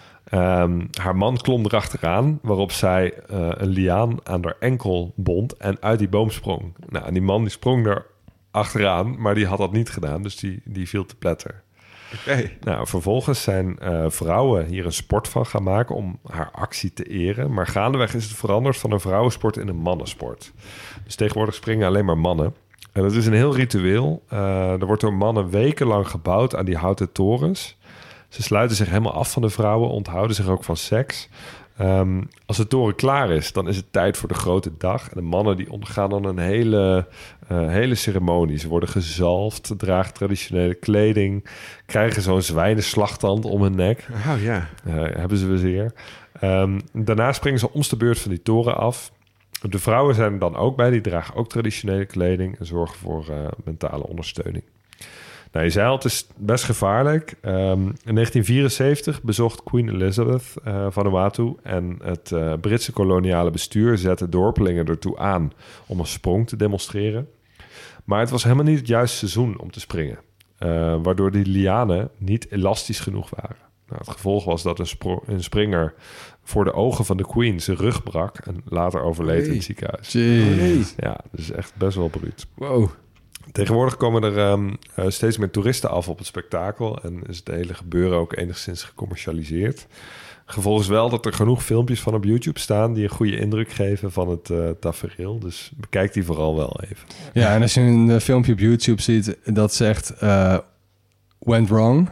Um, haar man klom erachteraan, waarop zij uh, een liaan aan haar enkel bond en uit die boom sprong. Nou, en die man die sprong er achteraan, maar die had dat niet gedaan, dus die, die viel te pletter. Okay. Nou, vervolgens zijn uh, vrouwen hier een sport van gaan maken om haar actie te eren, maar gaandeweg is het veranderd van een vrouwensport in een mannensport. Dus tegenwoordig springen alleen maar mannen. En dat is een heel ritueel. Uh, er wordt door mannen wekenlang gebouwd aan die houten torens. Ze sluiten zich helemaal af van de vrouwen, onthouden zich ook van seks. Um, als de toren klaar is, dan is het tijd voor de grote dag. En de mannen die ondergaan dan een hele, uh, hele ceremonie. Ze worden gezalfd, dragen traditionele kleding, krijgen zo'n zwijnenslagtand om hun nek. Oh ja. Uh, hebben ze weer. Um, daarna springen ze om de beurt van die toren af. De vrouwen zijn er dan ook bij, die dragen ook traditionele kleding en zorgen voor uh, mentale ondersteuning. Nou, je zei al, het is best gevaarlijk. Um, in negentien vierenzeventig bezocht Queen Elizabeth uh, Vanuatu en het uh, Britse koloniale bestuur zette dorpelingen ertoe aan om een sprong te demonstreren. Maar het was helemaal niet het juiste seizoen om te springen, uh, waardoor die lianen niet elastisch genoeg waren. Nou, het gevolg was dat een, spro- een springer voor de ogen van de Queen zijn rug brak en later overleed hey. in het ziekenhuis. Hey. Ja, dus echt best wel bruut. Wow. Tegenwoordig komen er um, uh, steeds meer toeristen af op het spektakel en is het hele gebeuren ook enigszins gecommercialiseerd. Gevolg is wel dat er genoeg filmpjes van op YouTube staan die een goede indruk geven van het uh, tafereel. Dus bekijk die vooral wel even. Ja, en als je een uh, filmpje op YouTube ziet dat zegt uh, went wrong,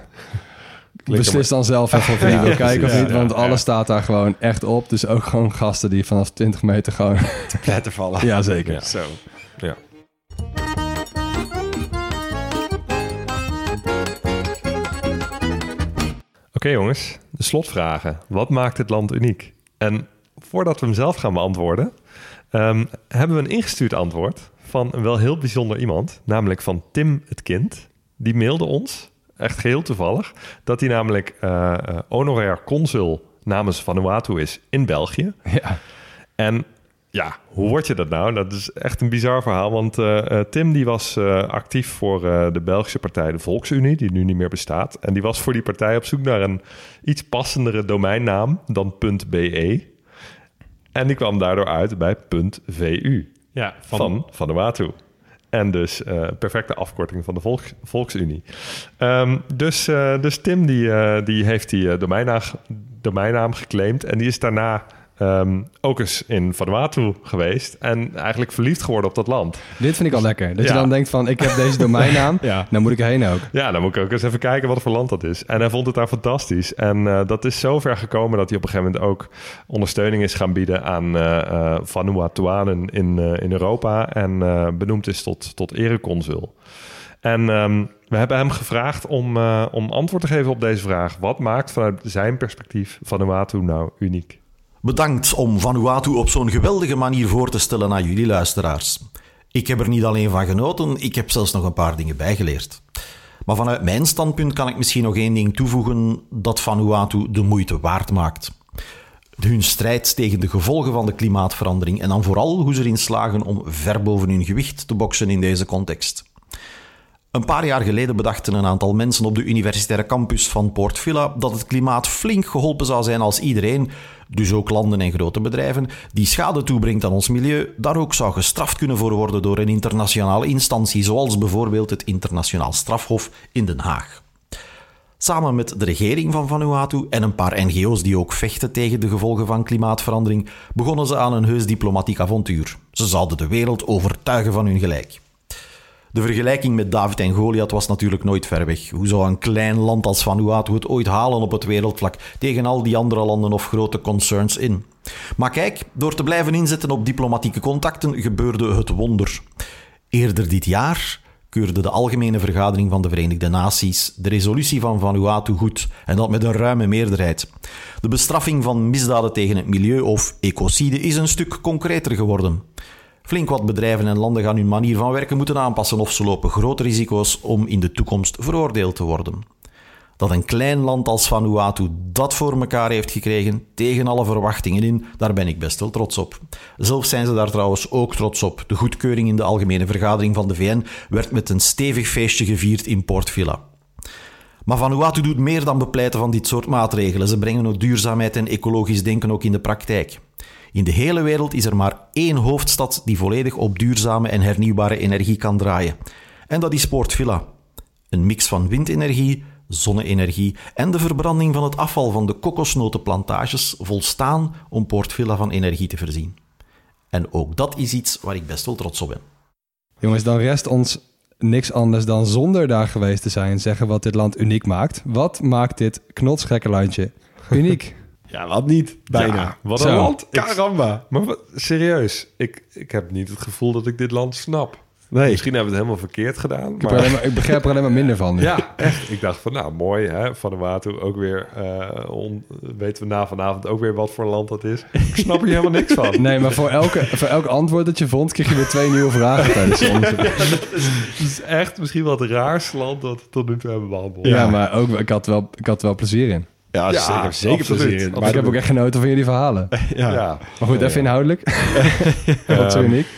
beslis dan zelf even of je ja, wil kijken of niet, ja, want ja, alles ja. staat daar gewoon echt op. Dus ook gewoon gasten die vanaf twintig meter gewoon te pletter vallen. Ja, zeker. Ja. Zo. Ja. Oké okay, jongens, de slotvragen. Wat maakt het land uniek? En voordat we hem zelf gaan beantwoorden, um, hebben we een ingestuurd antwoord van een wel heel bijzonder iemand, namelijk van Tim het Kind. Die mailde ons, echt geheel toevallig, dat hij namelijk uh, uh, honorair consul namens Vanuatu is in België. Ja. En ja, hoe word je dat nou? Dat is echt een bizar verhaal, want uh, uh, Tim die was uh, actief voor uh, de Belgische partij de Volksunie, die nu niet meer bestaat. En die was voor die partij op zoek naar een iets passendere domeinnaam dan .be. En die kwam daardoor uit bij .vu. Ja, van, van Vanuatu. En dus uh, perfecte afkorting van de Volk, Volksunie. Um, dus, uh, dus Tim die, uh, die heeft die uh, domeinnaam, domeinnaam geclaimd en die is daarna um, ook eens in Vanuatu geweest en eigenlijk verliefd geworden op dat land. Dit vind ik al lekker. Dat ja. je dan denkt van, ik heb deze domeinnaam, ja. dan moet ik erheen ook. Ja, dan moet ik ook eens even kijken wat voor land dat is. En hij vond het daar fantastisch. En uh, dat is zo ver gekomen dat hij op een gegeven moment ook ondersteuning is gaan bieden aan uh, uh, Vanuatuanen in, uh, in Europa en uh, benoemd is tot, tot ereconsul. En um, we hebben hem gevraagd om, uh, om antwoord te geven op deze vraag. Wat maakt vanuit zijn perspectief Vanuatu nou uniek? Bedankt om Vanuatu op zo'n geweldige manier voor te stellen aan jullie luisteraars. Ik heb er niet alleen van genoten, ik heb zelfs nog een paar dingen bijgeleerd. Maar vanuit mijn standpunt kan ik misschien nog één ding toevoegen dat Vanuatu de moeite waard maakt. Hun strijd tegen de gevolgen van de klimaatverandering en dan vooral hoe ze erin slagen om ver boven hun gewicht te boksen in deze context. Een paar jaar geleden bedachten een aantal mensen op de universitaire campus van Port Vila dat het klimaat flink geholpen zou zijn als iedereen, dus ook landen en grote bedrijven, die schade toebrengt aan ons milieu, daar ook zou gestraft kunnen voor worden door een internationale instantie, zoals bijvoorbeeld het Internationaal Strafhof in Den Haag. Samen met de regering van Vanuatu en een paar N G O's die ook vechten tegen de gevolgen van klimaatverandering, begonnen ze aan een heus diplomatiek avontuur. Ze zouden de wereld overtuigen van hun gelijk. De vergelijking met David en Goliath was natuurlijk nooit ver weg. Hoe zou een klein land als Vanuatu het ooit halen op het wereldvlak tegen al die andere landen of grote concerns in? Maar kijk, door te blijven inzetten op diplomatieke contacten gebeurde het wonder. Eerder dit jaar keurde de Algemene Vergadering van de Verenigde Naties de resolutie van Vanuatu goed, en dat met een ruime meerderheid. De bestraffing van misdaden tegen het milieu of ecocide is een stuk concreter geworden. Flink wat bedrijven en landen gaan hun manier van werken moeten aanpassen of ze lopen grote risico's om in de toekomst veroordeeld te worden. Dat een klein land als Vanuatu dat voor elkaar heeft gekregen, tegen alle verwachtingen in, daar ben ik best wel trots op. Zelf zijn ze daar trouwens ook trots op. De goedkeuring in de Algemene Vergadering van de V N werd met een stevig feestje gevierd in Port Vila. Maar Vanuatu doet meer dan bepleiten van dit soort maatregelen. Ze brengen ook duurzaamheid en ecologisch denken ook in de praktijk. In de hele wereld is er maar één hoofdstad die volledig op duurzame en hernieuwbare energie kan draaien. En dat is Port Vila. Een mix van windenergie, zonne-energie en de verbranding van het afval van de kokosnotenplantages volstaan om Port Vila van energie te voorzien. En ook dat is iets waar ik best wel trots op ben. Jongens, dan rest ons niks anders dan zonder daar geweest te zijn zeggen wat dit land uniek maakt. Wat maakt dit knotsgekke landje uniek? Ja, wat niet? Bijna. Ja, wat een Zo. land. Caramba. Maar wat, serieus, ik, ik heb niet het gevoel dat ik dit land snap. Nee. Misschien hebben we het helemaal verkeerd gedaan. Ik, heb Maar... er alleen maar, ik begrijp er alleen maar minder van. Nu. Ja, echt. Ik dacht van, nou, mooi, hè. Vanuatu ook weer, uh, on, weten we na vanavond ook weer wat voor land dat is. Ik snap hier helemaal niks van. Nee, maar voor, elke, voor elk antwoord dat je vond, kreeg je weer twee nieuwe vragen tijdens ons. Ja, dat, is, dat is echt misschien wel het raarste land dat we tot nu toe hebben behandeld. Ja, maar ook, ik had wel, ik had wel plezier in. Ja, Ja, zeker, zeker absoluut. plezier in. Maar ik heb ook echt genoten van jullie verhalen. Ja. Ja. Maar goed, even inhoudelijk. Wat zo Um, uniek.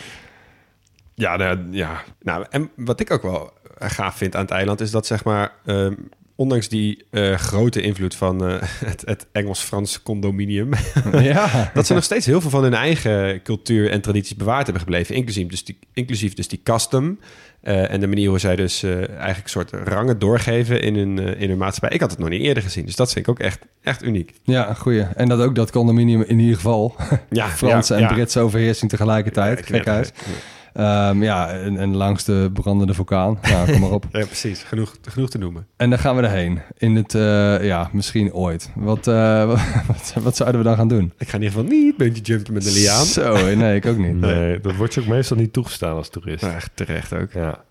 Ja, nou, ja. Nou, en wat ik ook wel gaaf vind aan het eiland is dat, zeg maar, um, ondanks die uh, grote invloed van uh, het, het Engels-Frans condominium, Ja. dat ze nog steeds heel veel van hun eigen cultuur en tradities bewaard hebben gebleven, inclusief dus die, inclusief dus die custom uh, en de manier hoe zij dus uh, eigenlijk een soort rangen doorgeven in hun, uh, in hun maatschappij. Ik had het nog niet eerder gezien, dus dat vind ik ook echt, echt uniek. Ja, een goeie. En dat ook dat condominium in ieder geval. Ja, Franse ja, en ja. Britse overheersing tegelijkertijd. Ja, Gek huis. Um, ja, en, en langs de brandende vulkaan. Nou, kom maar op. Ja, precies. Genoeg, genoeg te noemen. En dan gaan we erheen. In het, uh, ja, misschien ooit. Wat, uh, wat, wat zouden we dan gaan doen? Ik ga in ieder geval niet bungee jumpen met een liaan. Zo, nee, ik ook niet. Nee, dat wordt je ook meestal niet toegestaan als toerist. Nou, echt terecht ook. Ja.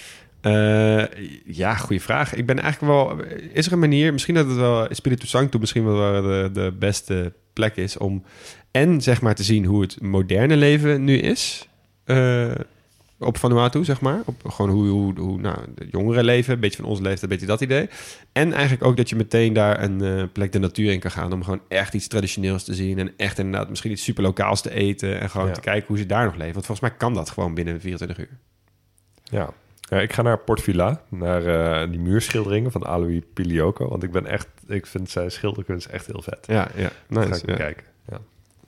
Uh, ja, goede vraag. Ik ben eigenlijk wel... Is er een manier... Misschien dat het wel Espiritu Santo misschien wel de, de beste plek is om... En zeg maar te zien hoe het moderne leven nu is... Uh, op Vanuatu, zeg maar. Op gewoon hoe, hoe, hoe nou, de jongeren leven, een beetje van ons leeftijd, een beetje dat idee. En eigenlijk ook dat je meteen daar een uh, plek de natuur in kan gaan om gewoon echt iets traditioneels te zien en echt inderdaad misschien iets superlokaals te eten en gewoon Ja. te kijken hoe ze daar nog leven. Want volgens mij kan dat gewoon binnen vierentwintig uur. Ja. Ja, ik ga naar Port Vila, naar uh, die muurschilderingen van Aloy Pilioco, want ik ben echt, ik vind zijn schilderkunst echt heel vet. Ja, ja. Daar Nice, ga ik ja. kijken. Ja.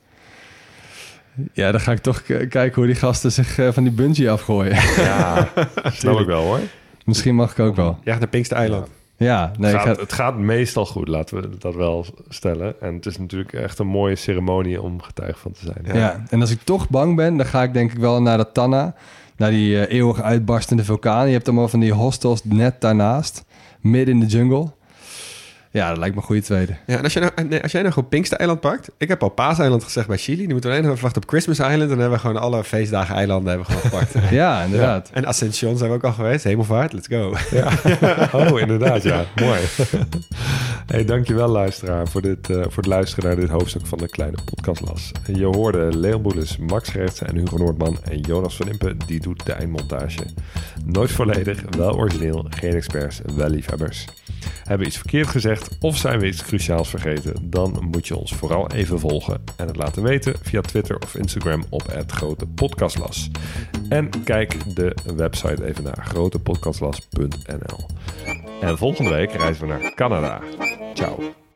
Ja, dan ga ik toch k- kijken hoe die gasten zich uh, van die bungee afgooien. Ja, snap ik wel hoor. Misschien mag ik ook wel. Ja, naar Pinkster Eiland. Ja, nee, het, gaat, ga... het gaat meestal goed, laten we dat wel stellen. En het is natuurlijk echt een mooie ceremonie om getuige van te zijn. Ja. ja, en als ik toch bang ben, dan ga ik denk ik wel naar de Tanna. Naar die uh, eeuwig uitbarstende vulkaan. Je hebt allemaal van die hostels net daarnaast. Midden in de jungle. Ja, dat lijkt me een goede tweede. Ja, en als, je nou, nee, als jij nou gewoon Pinkster-eiland pakt... Ik heb al Paaseiland gezegd bij Chili. Die moeten we alleen nog even wachten op Christmas Island... en dan hebben we gewoon alle feestdagen-eilanden hebben we gewoon gepakt. Ja, inderdaad. Ja. En Ascension zijn we ook al geweest. Hemelvaart, let's go. Ja. Oh, inderdaad, ja. Mooi. Hey, dankjewel luisteraar voor, dit, uh, voor het luisteren naar dit hoofdstuk van de Kleine Podcastlas. Je hoorde Leon Boelis, Max Gertsen en Hugo Noordman... en Jonas van Impe, die doet de eindmontage. Nooit volledig, wel origineel, geen experts, wel liefhebbers. Hebben we iets verkeerd gezegd of zijn we iets cruciaals vergeten? Dan moet je ons vooral even volgen en het laten weten via Twitter of Instagram op het Grote Podcastlas. En kijk de website even naar grotepodcastlas punt n l. En volgende week reizen we naar Canada. Ciao.